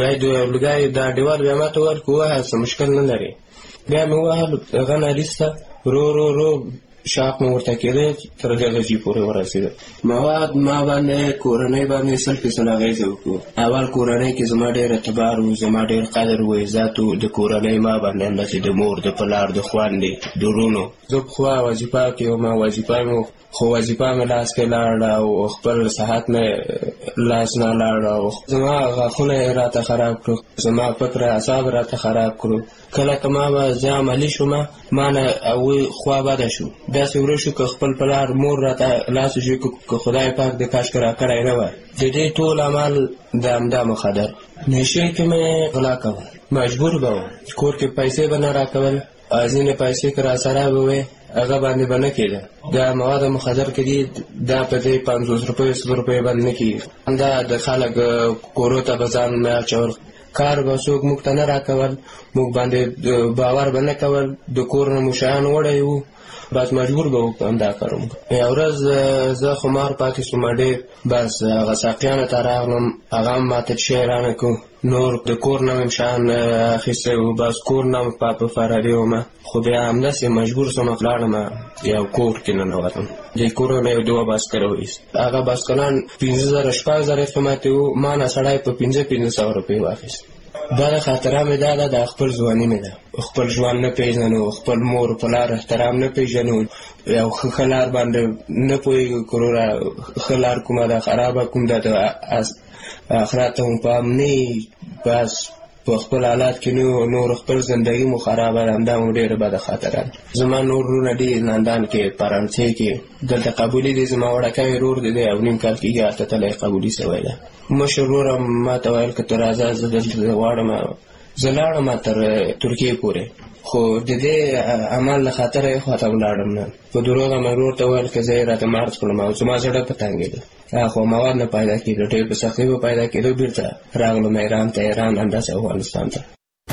Speaker 13: لوګی دا انډیوال بیا ما ته ویل که ووهه څه مشکل نه لري. بیا مې ووهل، هغه نالیسته رو رو رو شاق مې ورته کېده تر درجې پورې ورسېده. مواد ما باندې کورنۍ باندې سل فیصد اغېزه وکړو. اول کورنۍ کې زما ډېر اعتبار و، زما ډېر قدر و عزت و. د کورنۍ ما باندې همداسې د مور د پلار د خویندې د وروڼو. زه پخوا وظیفه کې وم، وظیفه مې خو وظیفه مې لاس کې لاړه او خپل صحت مې لاس نه لاړه او زما غاښونه یې راته خراب کړو، زما فکر اعصاب راته خراب کړو. کله که ما به زه عملي شوم، ما نه هغوی خوا بده شو. داسې ورو شو که خپل پلار مور راته لاس وشي که خدای پاک د کاشکې راکړی نه وای. د دې ټول عمل د همدا مخدر نشې کې مې غلا کول، مجبور به وم. کور کې پیسې به نه راکول، ځینې پیسې که راسره به وې هغه باندې به نه کېده. دا مواد مخدر کې دي، دا په دې پنځوس روپیو سل روپیو باندې نه کېږي. دا د خلک کورو ته به ځان نه اچول، کار به څوک موږ ته نه راکول، موږ باندې باور به نه کول. د کور نه مو شیان وړی وو، بس مجبور به وو همدا کار وکړو. یو ورځ زه خمار پاتې شوم ډېر، بس هغه ساقیانو ته راغلم، هغه هم ماته شی رانه کړو. نور د کور نه مې شیان اخیستی وو، بس کور نه مې په فراري وم. خو بیا همداسې مجبور شوم لاړم یو کور کې ننوتم. دې کور نه یو دوه بایسکل وایست، هغه بایسکلان پنځه زره شپږ زره قیمت وو، ما نه سړی په پنځه پنځه سوه روپۍ واخیست. دا د خاطره مې دا ده، د خپل ځواني مې ده. خپل ژوند نه پېژنو، خپل مور پلار احترام نه پېژنو، یو ښه لار باندې نه پوهېږو که وروره ښه لار کومه ده خرابه کوم ده، د آخرت ته مو پام نه. بس په خپل حالات کې نور خپل زندګي مو خرابه ده، همدا مو ډېره بده خاطره ده. زما نور وروڼه دي لندن کې، فرانسې کې، دلته قبولي دی. زما وړوکی ورور دی، دی او نیم کال کېږي هلته تللی قبولي سوی ده. مشر ورور ما ته ویل که ته راځه زه دلته غواړم. زه لاړم تر ترکیې پورې، خو د دې عمل له خاطره یې خواته ولاړم نه. په دروغه مې ورور ته ویل که زه یې راته مارچ کړم او زما زړه په تنګېده. خو مواد نه پیدا کېدو، ډېر په سختۍ به پیدا کېدو. بېرته راغلم ایران ته، ایران همداسې افغانستان ته.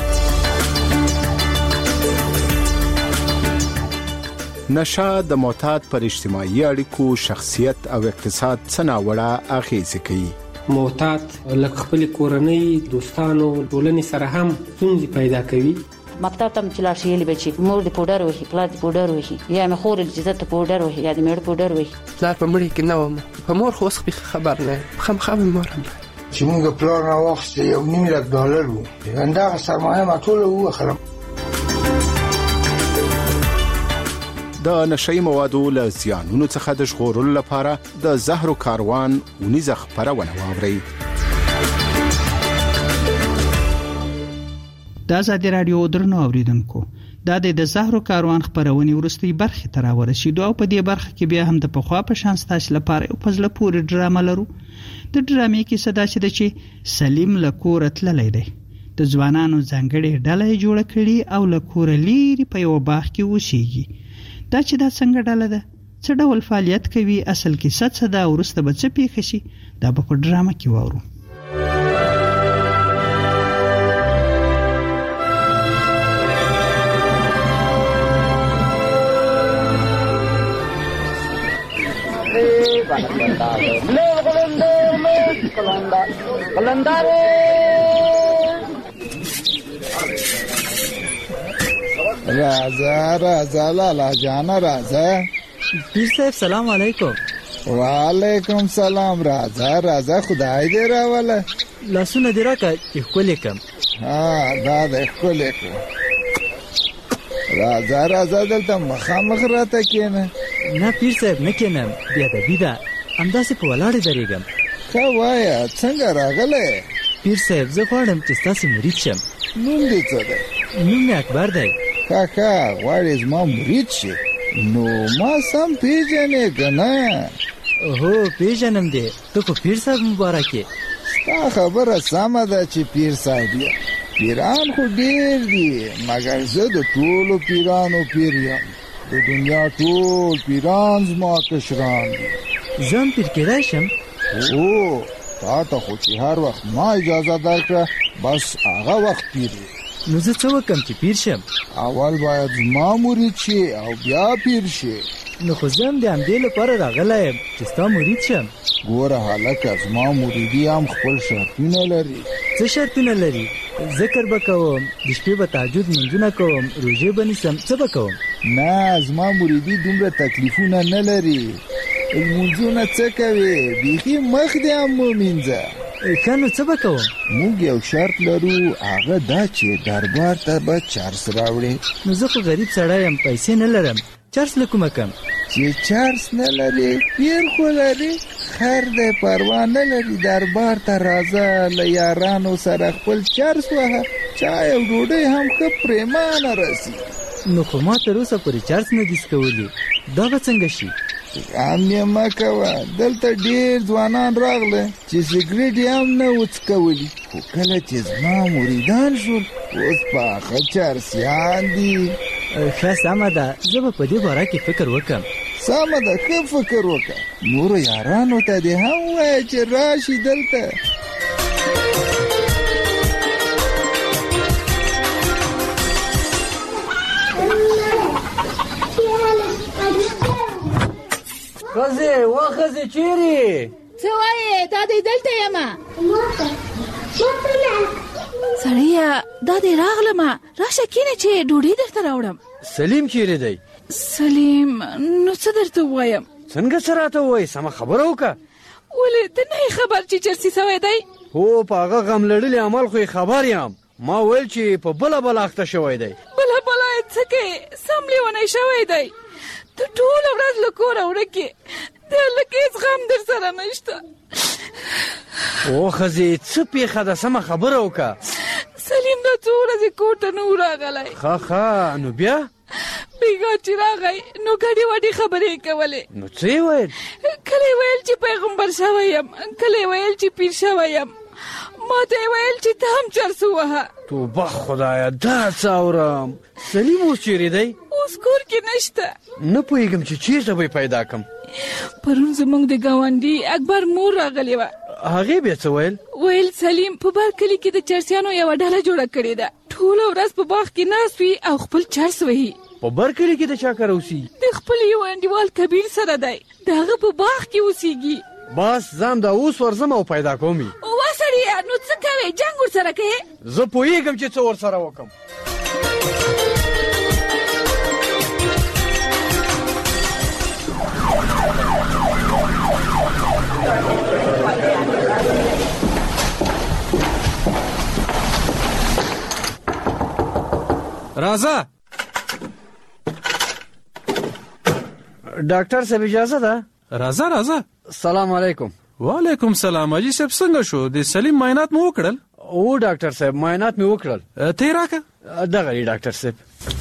Speaker 10: نشه د معتاد پر اجتماعي اړیکو، شخصیت او اقتصاد څه ناوړه اغېزې کوي.
Speaker 11: معتاد لکه خپل کورنۍ، دوستانو، ټولنې سره هم ستونزې پیدا کوي.
Speaker 9: مکتب ته چې لاړ شي یې به چې مور دې پوډر وهي، پلار دې پوډر وهي، یا مې خور چې زه ته پوډر وهي، یا دې مېړه پوډر وهي.
Speaker 15: پلار په مړي کې نه وم، په مور خو اوس خبر نه یم، خامخا مې مور هم
Speaker 14: چې موږ پلار نه واخیستې یو نیم لک ډالر وو، همدغه سرمایه ما ټوله ووخلم.
Speaker 10: د نشئی موادو له زیانونو څخه د ژغورلو لپاره د زهرو کاروان ونیزه خپرونه واورئ.
Speaker 4: د آزادي رادیو درنو اوریدونکو، دا د زهرو کاروان خپرونې وروستۍ برخې ته راورسېدو او په دې برخه کې بیا هم د پخوا په شان ستاسو لپاره یو په زړه پورې ډرامه لرو. د ډرامې کیسه داسې ده چې سلیم له کوره تللی دی، د ځوانانو ځانګړې ډله یې جوړه کړې او له کوره لیرې په یوه باغ کې اوسېږي. دا چې دا څنګه ډله ده، څه ډول فعالیت کوي، اصل کیسه څه ده، وروسته به څه پیښه شي، دا به په ډرامه کې واورو.
Speaker 1: راځه راځه لالا جانا راځه.
Speaker 2: پیر صاحب سلام علیکم.
Speaker 1: وعلیکم سلام. راځه راځه خدای دې راوله.
Speaker 2: لاسونه دې راکړه چې ښکلې کړم.
Speaker 1: ها دا دې ښکلې کړه. راځه راځه دلته مخامخ راته کښېنه.
Speaker 2: نه پیر صاحب نه کښېنم، بې ادبي ده، همداسې په ولاړې درېږم.
Speaker 1: ښه وایه څنګه راغلی؟
Speaker 2: پیر صاحب زه غواړم چې ستاسې مرید شم.
Speaker 1: نوم دې څه دی؟
Speaker 2: نوم مې اکبر دی.
Speaker 1: ښه ښه غواړې زما مرید شي؟ نو ما سم پیژنې که نه؟
Speaker 2: هو پیژنم دی، ته خو پیر صاحب مبارک یې.
Speaker 1: ستا خبره سمه ده چې پیر صاحب یې. پیران خو ډېر دي مګر زه د ټولو پیرانو پیر یم. د دنیا ټول پیران زما کشران دي.
Speaker 2: زه هم پیر کېدای شم؟
Speaker 1: هو تا ته خو چې هر وخت ما اجازه درکړه بس هغه وخت پیر یې.
Speaker 2: نو زه څه وکړم چې پیر شم؟
Speaker 1: اول باید زما مرید شي او بیا پیر شي.
Speaker 2: نو خو زه هم د همدې لپاره راغلی یم چې ستا مرید شم.
Speaker 1: ګوره هلکه زما مریدي هم خپل شرطونه لري.
Speaker 2: څه شرطونه لري؟ ذکر به کوم، د شپې به تهجد لمونځونه کوم، روژې به نیسم، څه به کوم؟
Speaker 1: نه زما مریدي دومره تکلیفونه نه لري. لمونځونه څه کوې؟ بیخي مخ دې هم ومینځه.
Speaker 2: ښه نو څه به کوم؟
Speaker 1: موږ یو شرط لرو، هغه دا چې دربار ته به چرس راوړې.
Speaker 2: نو زه خو غریب سړی یم، پیسې نه لرم، چرس له کومه کم؟
Speaker 1: چې چرس نه لري پیر خو لري. خیر دی پروا نه لري، دربار ته راځه له یارانو سره خپل چرس وهه، چای او ډوډۍ هم ښه پرېمانه رسي.
Speaker 2: نو خو ما تر اوسه پورې چرس نه دي څکولي، دا به څنګه شي؟
Speaker 1: غم یې مه کوه، دلته ډېر ځوانان راغله چې سګرېټ یې هم نه و څکولي، خو کله چې زما مریدان شول اوس پاخه چرسیان دي.
Speaker 2: ښه سمه ده، زه به په دې باره کې فکر وکړم.
Speaker 1: سمه ده ښه فکر وکړه. نورو یارانو ته دې هم ووایه چې راشي دلته.
Speaker 25: ښځې و ښځې چیرې؟
Speaker 23: څه وایې؟ دا دی دلته یمه. سړیه دا دی راغلمه، راشه کښېنه چې ډوډۍ درته راوړم.
Speaker 25: سلیم چیرې دی؟
Speaker 23: سلیم نو څه درته ووایم؟
Speaker 25: څنګه څه راته ووایې؟ سمه خبره وکړه.
Speaker 23: ولې ته نه یې خبر چې چرسي سوی دی؟
Speaker 25: هو په هغه غم لړلي عمل خو یې خبر یم. ما ویل چې په بله بله اخته شوی دی.
Speaker 23: بله بله یې څه کوې؟ سم لیونی شوی دی. ته ټوله ورځ له کوره ورک یې، د هلک هېڅ غم در سره نشته.
Speaker 25: او ښځې څه پېښه ده؟ سمه خبره وکړه.
Speaker 23: سلیم دا څو ورځې کور ته نه و راغلی.
Speaker 25: ښه ښه نو بیا؟
Speaker 23: بیګا چې راغی نو ګډې وډې خبرې یې کولې.
Speaker 25: نو څه یې ویل؟
Speaker 23: کله یې ویل چې پیغمبر شوی یم، کله یې ویل چې پیر شوی یم، ما ته یې ویل چې ته هم چرس ووهه.
Speaker 25: توبه خدایه دا څه اورم. سلیم اوس چیرې دی؟
Speaker 23: اوس کور کې نشته.
Speaker 25: نه پوهېږم چې چیرته به یې پیدا کړم.
Speaker 23: پرون زموږ د ګاونډي اکبر مور راغلې وه.
Speaker 25: هغې بیا څه ویل؟
Speaker 23: ویل سلیم په بر کلي کې د چرسیانو یوه ډله جوړه کړې ده، ټوله ورځ په باغ کې ناست وي او خپل چرس وهي.
Speaker 25: په بر کلي کې د چا کره اوسي؟
Speaker 23: د خپل یو انډیوال کبیر سره دی، د هغه په باغ کې اوسېږي.
Speaker 25: بس ځم دا اوس ورځم او پیدا کوم یې.
Speaker 23: وا سړیه نو څه کوې؟ جنګ ورسره کوې؟
Speaker 25: زه پوهېږم چې څه ورسره وکړم.
Speaker 3: راځه
Speaker 25: ډاکټر صاحب اجازه ده؟
Speaker 3: راځه راځه.
Speaker 25: سلام علیکم.
Speaker 3: وعلیکم سلام. اجي صاحب څنګه شو؟ د سلیم معاینات مو وکړل؟
Speaker 25: او ډاکټر صاحب معاینات مې وکړل.
Speaker 3: ته راکه
Speaker 25: دغه دی ډاکټر صاحب.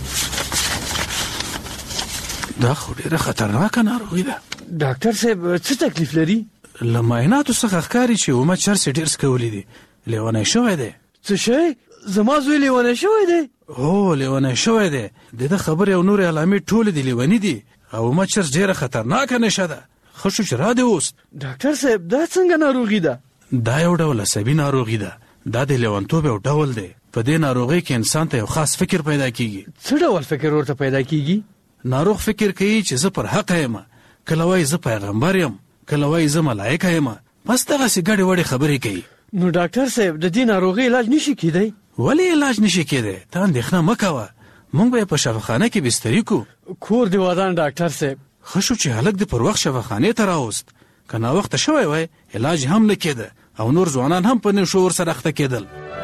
Speaker 3: دا خو ډیره خطرناکه ناروغي ده.
Speaker 25: ډاکټر صاحب څه تکلیف لري؟
Speaker 3: له معایناتو څخه ښکاري چې عمر چرس ډېر څکولی دی، لیونی شوی دی.
Speaker 25: څه شی؟ زما زوی لیونی شوی دی؟
Speaker 3: هو لیونی شوی دی. د ده خبرې او نورې علامې ټولې د لیوني دي او عمر چرس ډیره خطرناکه نشه ده. ښه شو چې را دې اوس.
Speaker 25: ډاکټر صاحب دا څنګه ناروغي ده؟
Speaker 3: دا یو ډول عصبي ناروغي ده. دا د لیونتوب یو ډول دی. په دې ناروغۍ کې انسان ته یو خاص فکر پیدا کیږي.
Speaker 25: څه ډول فکر ورته پیدا کیږي؟
Speaker 3: ناروغ فکر کوي چې زه پر حق یم، کله وایي زه پیغمبر یم، کله وایي زه ملایکه یم بس دغسې ګډې وړې خبرې کوي.
Speaker 25: نو ډاکټر صاحب د دې ناروغۍ علاج نشي کیدی؟
Speaker 3: ولې علاج نشي کیدی؟ ته اندېښنه مه کوه، موږ به یې په شفاخانه کې بستري کو.
Speaker 25: کور دې ودان ډاکټر صاحب.
Speaker 3: ښه شو چې هلک دې پر وخت شفاخانې ته راوست، که ناوخته شوی وای علاج هم نه کېده او نور ځوانان هم په نشو ورسره اخته کېدل.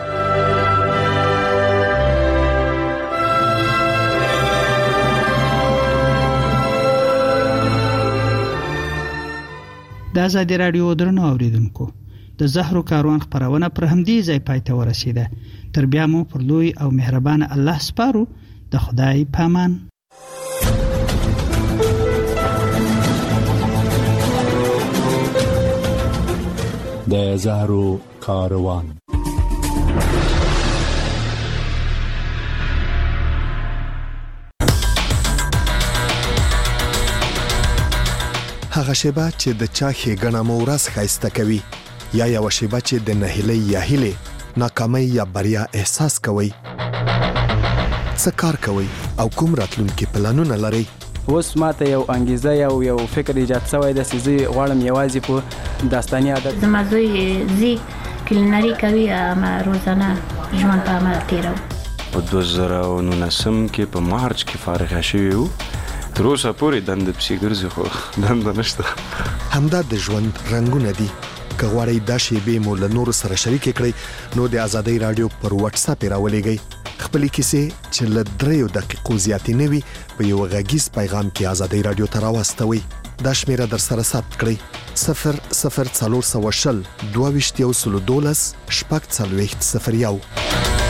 Speaker 4: د ازادي راډیو درنو اوریدونکو، د زهرو کاروان خپرونه پر همدې ځای پای ته ورسیده. تر بیا مو پر لوی او مهربان الله سپارو. د خدای پامان.
Speaker 6: د زهرو کاروان.
Speaker 20: هغه شیبه چې د چا ښېګڼه مو ورځ ښایسته کوي، یا یوه شیبه چې د نهیلۍ یا هیلې، ناکامۍ یا بریا احساس کوئ. څه کار کوئ او کوم راتلونکي پلانونه لرئ؟
Speaker 21: اوس ماته یو انګیزه یو یو فکر ایجاد شوی دی چې زه غواړم یوازې په داستاني عادت.
Speaker 22: زما زوی زی کلینري کوي، اما روزانه ژوند په عمل تېروي.
Speaker 24: په دوه زره او نولسم کې په مارچ کې فارغه شوي وو، تر اوسه پورې دنده پسې ګرځي خو دنده نشته.
Speaker 20: همدا د ژوند رنګونه دي. که غواړئ دا شیبې مو له نورو سره شریکې کړئ نو د ازادۍ راډیو پر واتس اپ یې راولېږئ. خپلې کیسې چې له دریو دقیقو زیاتې نه وي په یو غږیز پیغام کې ازادۍ راډیو ته راواستوئ. دا شمیره در سره ثبت کړئ: صفر صفر څلور سوه شل دوه ویشت یو سلو دولس شپږ څلوېښت صفر یو.